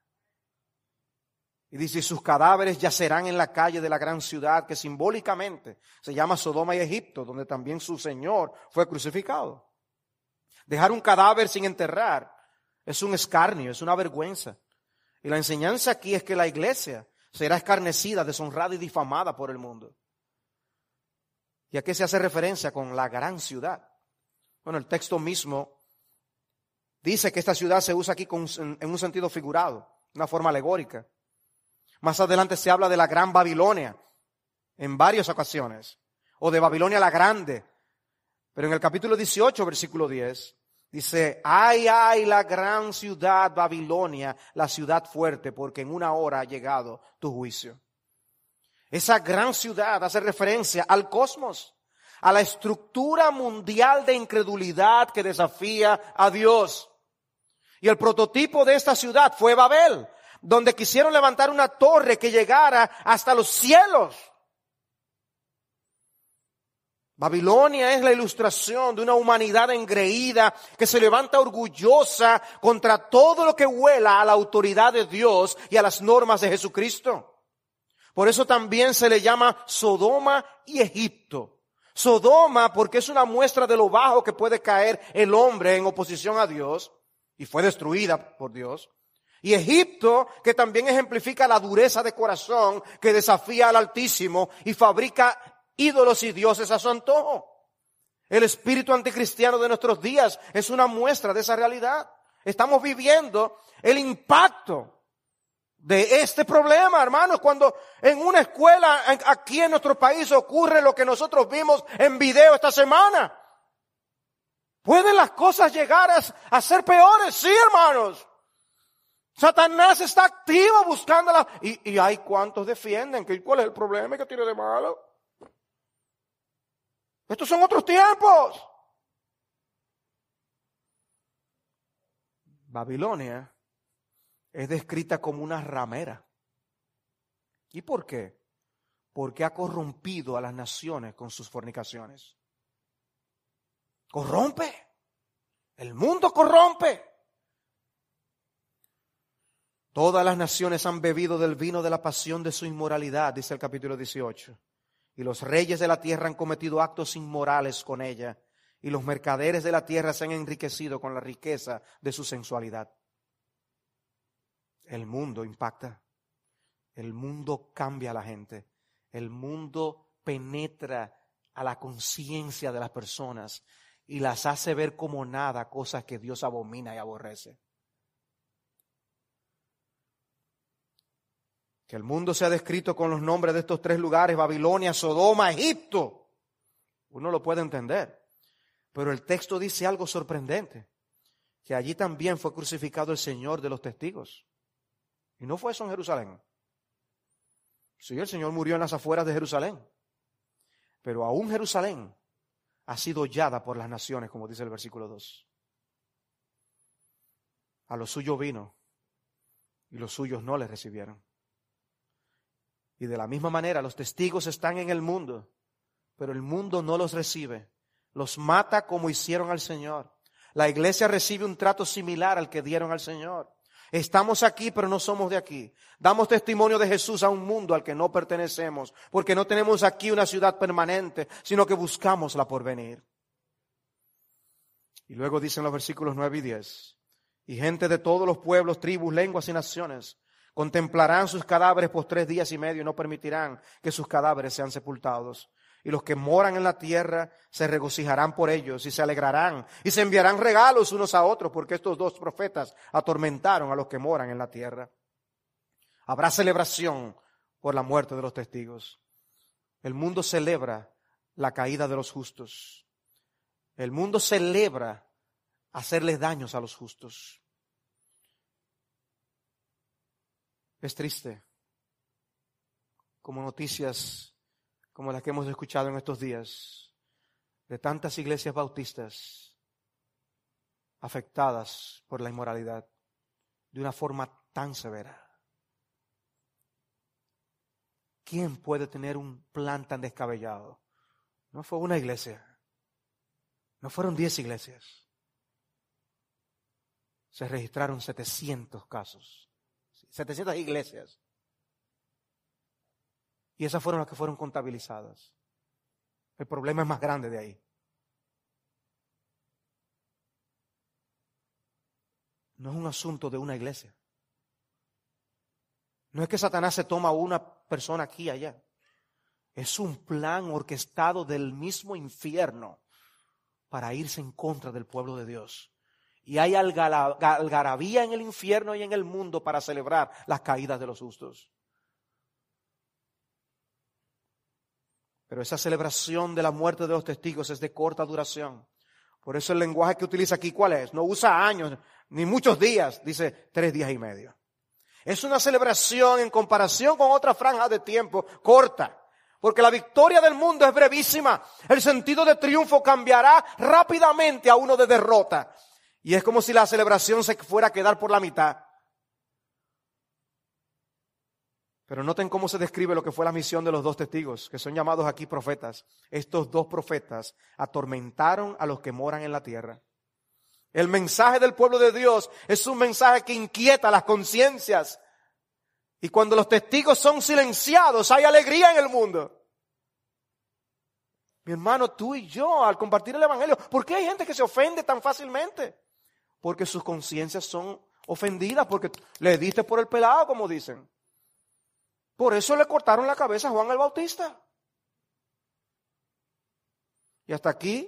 Y dice, sus cadáveres yacerán en la calle de la gran ciudad que simbólicamente se llama Sodoma y Egipto, donde también su Señor fue crucificado. Dejar un cadáver sin enterrar es un escarnio, es una vergüenza. Y la enseñanza aquí es que la iglesia será escarnecida, deshonrada y difamada por el mundo. ¿Y a qué se hace referencia con la gran ciudad? Bueno, el texto mismo dice que esta ciudad se usa aquí con, en, en un sentido figurado, una forma alegórica. Más adelante se habla de la gran Babilonia en varias ocasiones, o de Babilonia la Grande. Pero en el capítulo dieciocho, versículo diez, dice, ay, ay, la gran ciudad Babilonia, la ciudad fuerte, porque en una hora ha llegado tu juicio. Esa gran ciudad hace referencia al cosmos, a la estructura mundial de incredulidad que desafía a Dios. Y el prototipo de esta ciudad fue Babel, donde quisieron levantar una torre que llegara hasta los cielos. Babilonia es la ilustración de una humanidad engreída que se levanta orgullosa contra todo lo que huela a la autoridad de Dios y a las normas de Jesucristo. Por eso también se le llama Sodoma y Egipto. Sodoma porque es una muestra de lo bajo que puede caer el hombre en oposición a Dios y fue destruida por Dios. Y Egipto, que también ejemplifica la dureza de corazón que desafía al Altísimo y fabrica ídolos y dioses a su antojo. El espíritu anticristiano de nuestros días es una muestra de esa realidad. Estamos viviendo el impacto de este problema, hermanos, cuando en una escuela aquí en nuestro país ocurre lo que nosotros vimos en video esta semana. ¿Pueden las cosas llegar a, a ser peores? Sí, hermanos. Satanás está activo buscándola. Y, y hay cuantos defienden. que ¿Cuál es el problema? ¿Qué tiene de malo? Estos son otros tiempos. Babilonia es descrita como una ramera. ¿Y por qué? Porque ha corrompido a las naciones con sus fornicaciones. Corrompe. El mundo corrompe. Todas las naciones han bebido del vino de la pasión de su inmoralidad, dice el capítulo dieciocho. Y los reyes de la tierra han cometido actos inmorales con ella. Y los mercaderes de la tierra se han enriquecido con la riqueza de su sensualidad. El mundo impacta. El mundo cambia a la gente. El mundo penetra a la conciencia de las personas y las hace ver como nada cosas que Dios abomina y aborrece. Que el mundo sea descrito con los nombres de estos tres lugares, Babilonia, Sodoma, Egipto. Uno lo puede entender. Pero el texto dice algo sorprendente. Que allí también fue crucificado el Señor de los testigos. Y no fue eso en Jerusalén. Sí, el Señor murió en las afueras de Jerusalén. Pero aún Jerusalén ha sido hollada por las naciones, como dice el versículo dos. A lo suyo vino y los suyos no le recibieron. Y de la misma manera los testigos están en el mundo, pero el mundo no los recibe. Los mata como hicieron al Señor. La iglesia recibe un trato similar al que dieron al Señor. Estamos aquí, pero no somos de aquí. Damos testimonio de Jesús a un mundo al que no pertenecemos, porque no tenemos aquí una ciudad permanente, sino que buscamos la porvenir. Y luego dicen los versículos nueve y diez, y gente de todos los pueblos, tribus, lenguas y naciones contemplarán sus cadáveres por tres días y medio y no permitirán que sus cadáveres sean sepultados. Y los que moran en la tierra se regocijarán por ellos y se alegrarán y se enviarán regalos unos a otros, porque estos dos profetas atormentaron a los que moran en la tierra. Habrá celebración por la muerte de los testigos. El mundo celebra la caída de los justos. El mundo celebra hacerles daños a los justos. Es triste como noticias como las que hemos escuchado en estos días, de tantas iglesias bautistas afectadas por la inmoralidad de una forma tan severa. ¿Quién puede tener un plan tan descabellado? No fue una iglesia, no fueron diez iglesias. Se registraron setecientos casos, setecientas iglesias. Y esas fueron las que fueron contabilizadas. El problema es más grande de ahí. No es un asunto de una iglesia. No es que Satanás se toma una persona aquí y allá. Es un plan orquestado del mismo infierno para irse en contra del pueblo de Dios. Y hay algarabía en el infierno y en el mundo para celebrar las caídas de los justos. Pero esa celebración de la muerte de los testigos es de corta duración. Por eso el lenguaje que utiliza aquí, ¿cuál es? No usa años, ni muchos días, dice tres días y medio. Es una celebración en comparación con otra franja de tiempo corta. Porque la victoria del mundo es brevísima. El sentido de triunfo cambiará rápidamente a uno de derrota. Y es como si la celebración se fuera a quedar por la mitad. Pero noten cómo se describe lo que fue la misión de los dos testigos, que son llamados aquí profetas. Estos dos profetas atormentaron a los que moran en la tierra. El mensaje del pueblo de Dios es un mensaje que inquieta las conciencias. Y cuando los testigos son silenciados, hay alegría en el mundo. Mi hermano, tú y yo, al compartir el evangelio, ¿por qué hay gente que se ofende tan fácilmente? Porque sus conciencias son ofendidas, porque le diste por el pelado, como dicen. Por eso le cortaron la cabeza a Juan el Bautista. Y hasta aquí,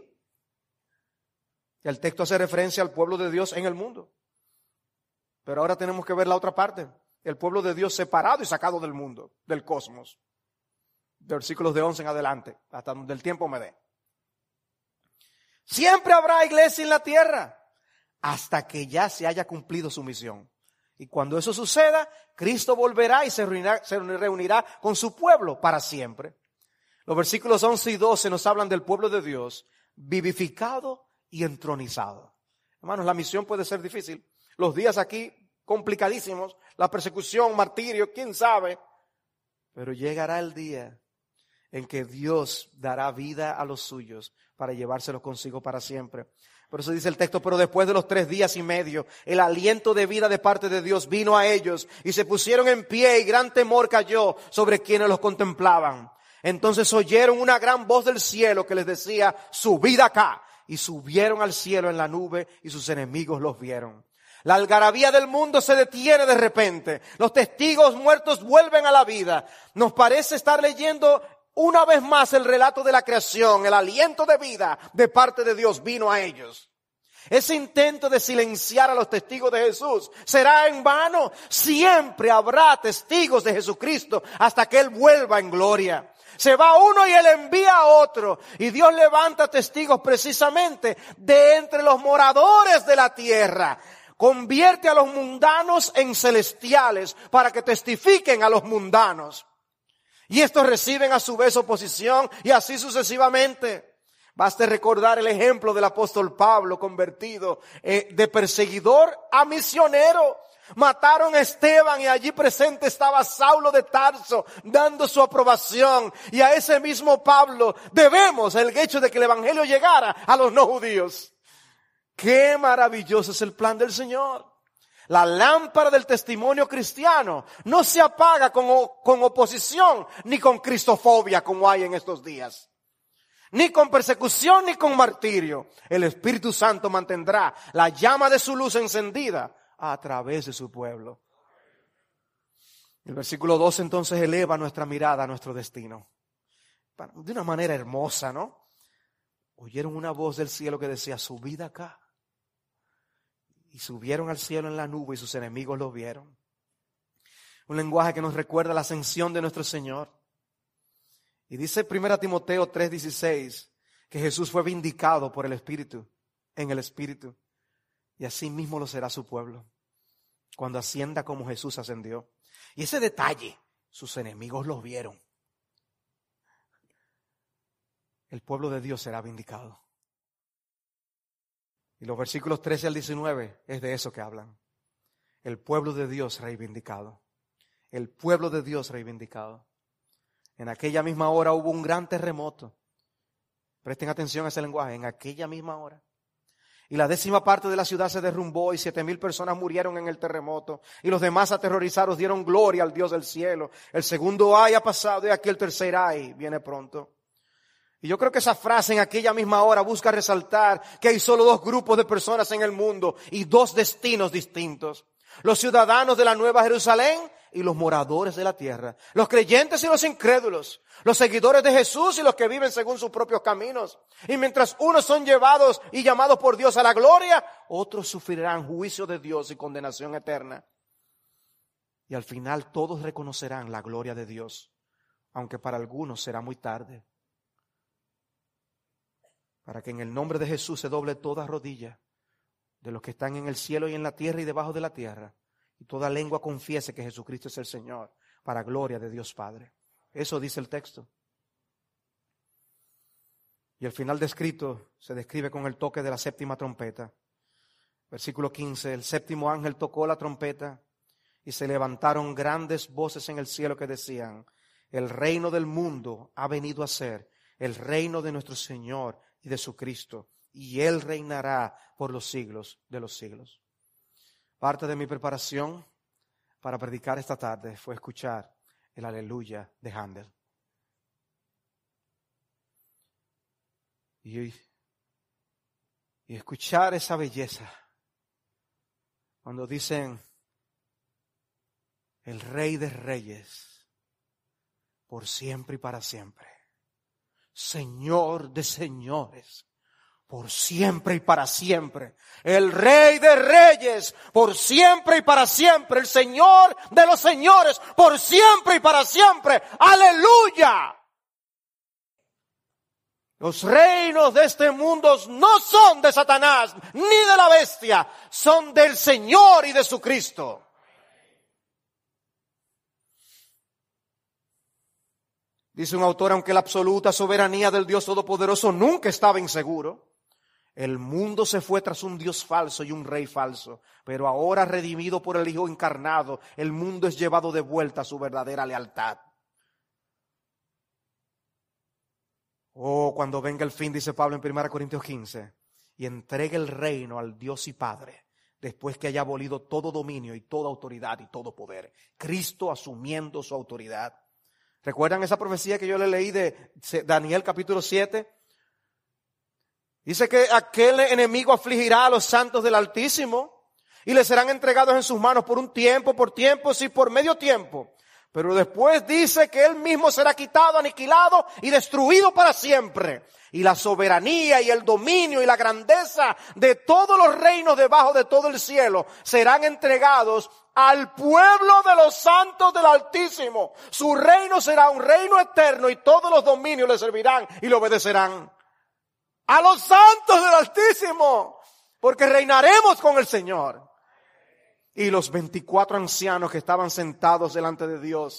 el texto hace referencia al pueblo de Dios en el mundo. Pero ahora tenemos que ver la otra parte. El pueblo de Dios separado y sacado del mundo, del cosmos. De versículos de once en adelante, hasta donde el tiempo me dé. Siempre habrá iglesia en la tierra, hasta que ya se haya cumplido su misión. Y cuando eso suceda, Cristo volverá y se reunirá, se reunirá con su pueblo para siempre. Los versículos once y doce nos hablan del pueblo de Dios, vivificado y entronizado. Hermanos, la misión puede ser difícil. Los días aquí complicadísimos, la persecución, martirio, quién sabe. Pero llegará el día en que Dios dará vida a los suyos para llevárselos consigo para siempre. Por eso dice el texto, pero después de los tres días y medio, el aliento de vida de parte de Dios vino a ellos y se pusieron en pie y gran temor cayó sobre quienes los contemplaban. Entonces oyeron una gran voz del cielo que les decía, subid acá. Y subieron al cielo en la nube y sus enemigos los vieron. La algarabía del mundo se detiene de repente. Los testigos muertos vuelven a la vida. Nos parece estar leyendo una vez más el relato de la creación. El aliento de vida de parte de Dios vino a ellos. Ese intento de silenciar a los testigos de Jesús será en vano. Siempre habrá testigos de Jesucristo hasta que Él vuelva en gloria. Se va uno y Él envía a otro. Y Dios levanta testigos precisamente de entre los moradores de la tierra. Convierte a los mundanos en celestiales para que testifiquen a los mundanos. Y estos reciben a su vez oposición y así sucesivamente. Baste recordar el ejemplo del apóstol Pablo convertido eh, de perseguidor a misionero. Mataron a Esteban y allí presente estaba Saulo de Tarso dando su aprobación. Y a ese mismo Pablo debemos el hecho de que el evangelio llegara a los no judíos. Qué maravilloso es el plan del Señor. La lámpara del testimonio cristiano no se apaga con, con oposición ni con cristofobia como hay en estos días. Ni con persecución ni con martirio. El Espíritu Santo mantendrá la llama de su luz encendida a través de su pueblo. El versículo doce entonces eleva nuestra mirada a nuestro destino. De una manera hermosa, ¿no? Oyeron una voz del cielo que decía, subid acá. Y subieron al cielo en la nube y sus enemigos lo vieron. Un lenguaje que nos recuerda la ascensión de nuestro Señor. Y dice primera Timoteo tres dieciséis que Jesús fue vindicado por el Espíritu, en el Espíritu. Y así mismo lo será su pueblo, cuando ascienda como Jesús ascendió. Y ese detalle, sus enemigos los vieron. El pueblo de Dios será vindicado. Y los versículos trece al diecinueve es de eso que hablan. El pueblo de Dios reivindicado. El pueblo de Dios reivindicado. En aquella misma hora hubo un gran terremoto. Presten atención a ese lenguaje. En aquella misma hora. Y la décima parte de la ciudad se derrumbó y siete mil personas murieron en el terremoto. Y los demás aterrorizados dieron gloria al Dios del cielo. El segundo ay ha pasado y aquí el tercer ay viene pronto. Y yo creo que esa frase en aquella misma hora busca resaltar que hay solo dos grupos de personas en el mundo y dos destinos distintos. Los ciudadanos de la Nueva Jerusalén y los moradores de la tierra. Los creyentes y los incrédulos. Los seguidores de Jesús y los que viven según sus propios caminos. Y mientras unos son llevados y llamados por Dios a la gloria, otros sufrirán juicio de Dios y condenación eterna. Y al final todos reconocerán la gloria de Dios, aunque para algunos será muy tarde. Para que en el nombre de Jesús se doble toda rodilla de los que están en el cielo y en la tierra y debajo de la tierra. Y toda lengua confiese que Jesucristo es el Señor, para gloria de Dios Padre. Eso dice el texto. Y el final descrito se describe con el toque de la séptima trompeta. Versículo quince, el séptimo ángel tocó la trompeta y se levantaron grandes voces en el cielo que decían, el reino del mundo ha venido a ser el reino de nuestro Señor y de su Cristo, y Él reinará por los siglos de los siglos. Parte de mi preparación para predicar esta tarde fue escuchar el aleluya de Handel. Y, y escuchar esa belleza cuando dicen el Rey de Reyes por siempre y para siempre, Señor de señores por siempre y para siempre, el Rey de Reyes por siempre y para siempre, el Señor de los señores por siempre y para siempre. ¡Aleluya! Los reinos de este mundo no son de Satanás ni de la bestia, son del Señor y de su Cristo. Dice un autor, aunque la absoluta soberanía del Dios Todopoderoso nunca estaba inseguro, el mundo se fue tras un Dios falso y un rey falso, pero ahora redimido por el Hijo encarnado, el mundo es llevado de vuelta a su verdadera lealtad. Oh, cuando venga el fin, dice Pablo en primera Corintios quince, y entregue el reino al Dios y Padre, después que haya abolido todo dominio y toda autoridad y todo poder. Cristo asumiendo su autoridad. ¿Recuerdan esa profecía que yo le leí de Daniel capítulo siete? Dice que aquel enemigo afligirá a los santos del Altísimo y les serán entregados en sus manos por un tiempo, por tiempo, sí, por medio tiempo. Pero después dice que él mismo será quitado, aniquilado y destruido para siempre. Y la soberanía y el dominio y la grandeza de todos los reinos debajo de todo el cielo serán entregados al pueblo de los santos del Altísimo. Su reino será un reino eterno y todos los dominios le servirán y le obedecerán. A los santos del Altísimo, porque reinaremos con el Señor. Y los veinticuatro ancianos que estaban sentados delante de Dios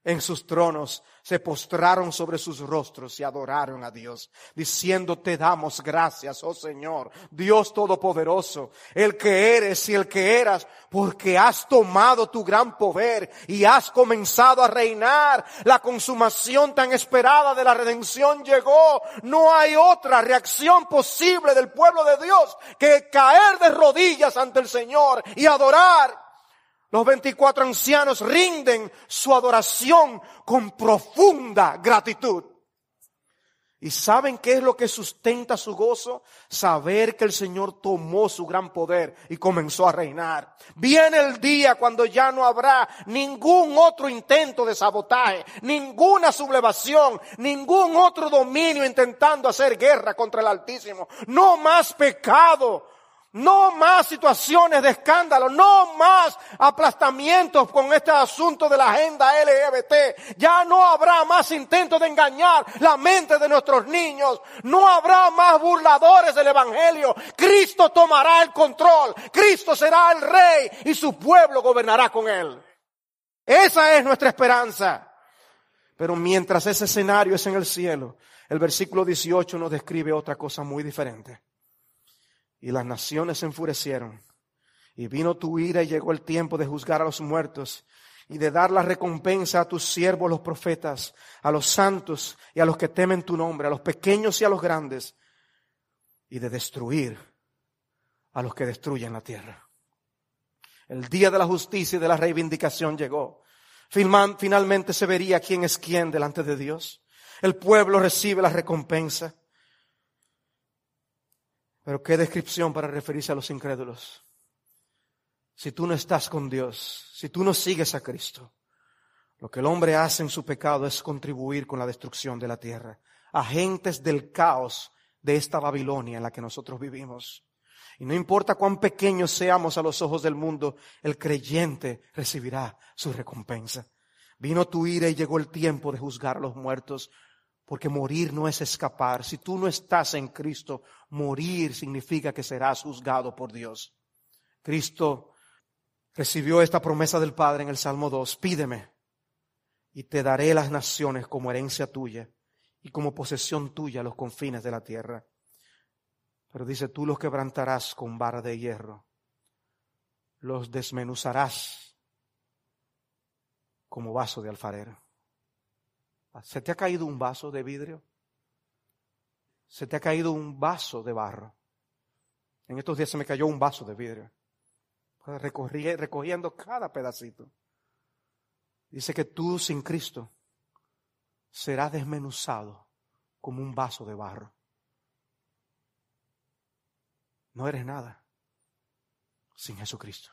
en sus tronos, se postraron sobre sus rostros y adoraron a Dios, diciendo: te damos gracias, oh Señor, Dios Todopoderoso, el que eres y el que eras, porque has tomado tu gran poder y has comenzado a reinar. La consumación tan esperada de la redención llegó. No hay otra reacción posible del pueblo de Dios que caer de rodillas ante el Señor y adorar. Los veinticuatro ancianos rinden su adoración con profunda gratitud. ¿Y saben qué es lo que sustenta su gozo? Saber que el Señor tomó su gran poder y comenzó a reinar. Viene el día cuando ya no habrá ningún otro intento de sabotaje, ninguna sublevación, ningún otro dominio intentando hacer guerra contra el Altísimo. No más pecado. No más situaciones de escándalo, no más aplastamientos con este asunto de la agenda L G B T. Ya no habrá más intentos de engañar la mente de nuestros niños. No habrá más burladores del Evangelio. Cristo tomará el control. Cristo será el Rey y su pueblo gobernará con él. Esa es nuestra esperanza. Pero mientras ese escenario es en el cielo, el versículo dieciocho nos describe otra cosa muy diferente. Y las naciones se enfurecieron, y vino tu ira y llegó el tiempo de juzgar a los muertos y de dar la recompensa a tus siervos los profetas, a los santos y a los que temen tu nombre, a los pequeños y a los grandes, y de destruir a los que destruyen la tierra. El día de la justicia y de la reivindicación llegó. Finalmente se vería quién es quién delante de Dios. El pueblo recibe la recompensa. Pero qué descripción para referirse a los incrédulos. Si tú no estás con Dios, si tú no sigues a Cristo, lo que el hombre hace en su pecado es contribuir con la destrucción de la tierra. Agentes del caos de esta Babilonia en la que nosotros vivimos. Y no importa cuán pequeños seamos a los ojos del mundo, el creyente recibirá su recompensa. Vino tu ira y llegó el tiempo de juzgar a los muertos. Porque morir no es escapar. Si tú no estás en Cristo, morir significa que serás juzgado por Dios. Cristo recibió esta promesa del Padre en el Salmo dos. Pídeme y te daré las naciones como herencia tuya y como posesión tuya los confines de la tierra. Pero dice, tú los quebrantarás con vara de hierro. Los desmenuzarás como vaso de alfarero. ¿Se te ha caído un vaso de vidrio? ¿Se te ha caído un vaso de barro? En estos días se me cayó un vaso de vidrio. Recorrí, recogiendo cada pedacito. Dice que tú sin Cristo serás desmenuzado como un vaso de barro. No eres nada sin Jesucristo.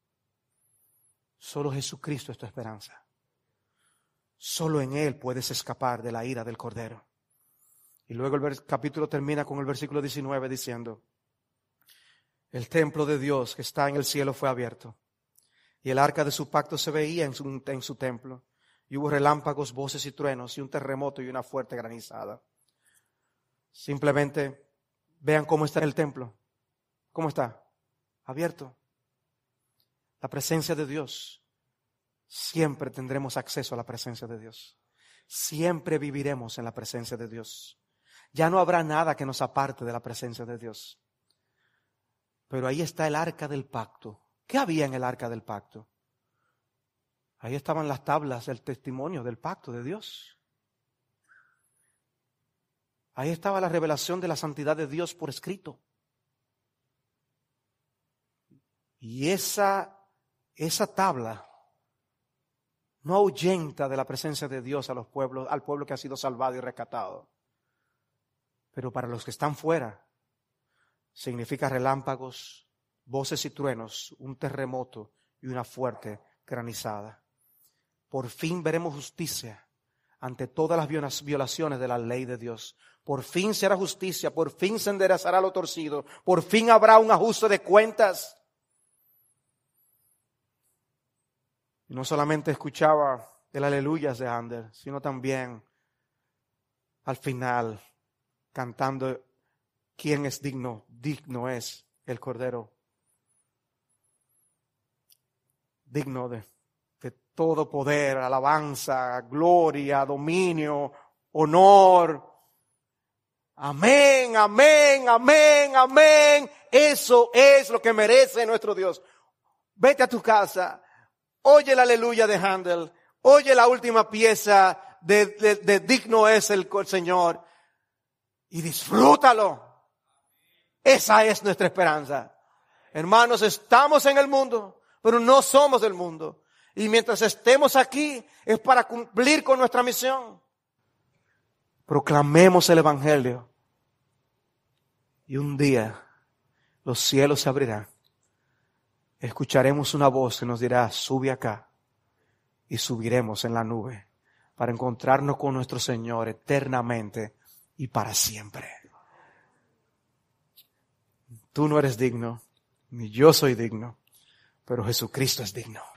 Solo Jesucristo es tu esperanza. Solo en Él puedes escapar de la ira del Cordero. Y luego el vers- capítulo termina con el versículo diecinueve diciendo: el templo de Dios que está en el cielo fue abierto, y el arca de su pacto se veía en su, en su templo, y hubo relámpagos, voces y truenos, y un terremoto y una fuerte granizada. Simplemente vean cómo está el templo. ¿Cómo está? Abierto. La presencia de Dios. Siempre tendremos acceso a la presencia de Dios. Siempre viviremos en la presencia de Dios. Ya no habrá nada que nos aparte de la presencia de Dios. Pero ahí está el arca del pacto. ¿Qué había en el arca del pacto? Ahí estaban las tablas del testimonio del pacto de Dios. Ahí estaba la revelación de la santidad de Dios por escrito. Y esa, esa tabla no ahuyenta de la presencia de Dios a los pueblos, al pueblo que ha sido salvado y rescatado. Pero para los que están fuera, significa relámpagos, voces y truenos, un terremoto y una fuerte granizada. Por fin veremos justicia ante todas las violaciones de la ley de Dios. Por fin será justicia, por fin se enderezará lo torcido, por fin habrá un ajuste de cuentas. Y no solamente escuchaba el aleluyas de Ander, sino también al final cantando quién es digno, digno es el Cordero, digno de, de todo poder, alabanza, gloria, dominio, honor. Amén, amén, amén, amén. Eso es lo que merece nuestro Dios. Vete a tu casa, oye la aleluya de Handel, oye la última pieza de, de, de Digno es el Señor y disfrútalo. Esa es nuestra esperanza. Hermanos, estamos en el mundo, pero no somos del mundo. Y mientras estemos aquí es para cumplir con nuestra misión. Proclamemos el Evangelio. Y un día los cielos se abrirán. Escucharemos una voz que nos dirá, sube acá. Y subiremos en la nube para encontrarnos con nuestro Señor eternamente y para siempre. Tú no eres digno, ni yo soy digno, pero Jesucristo es digno.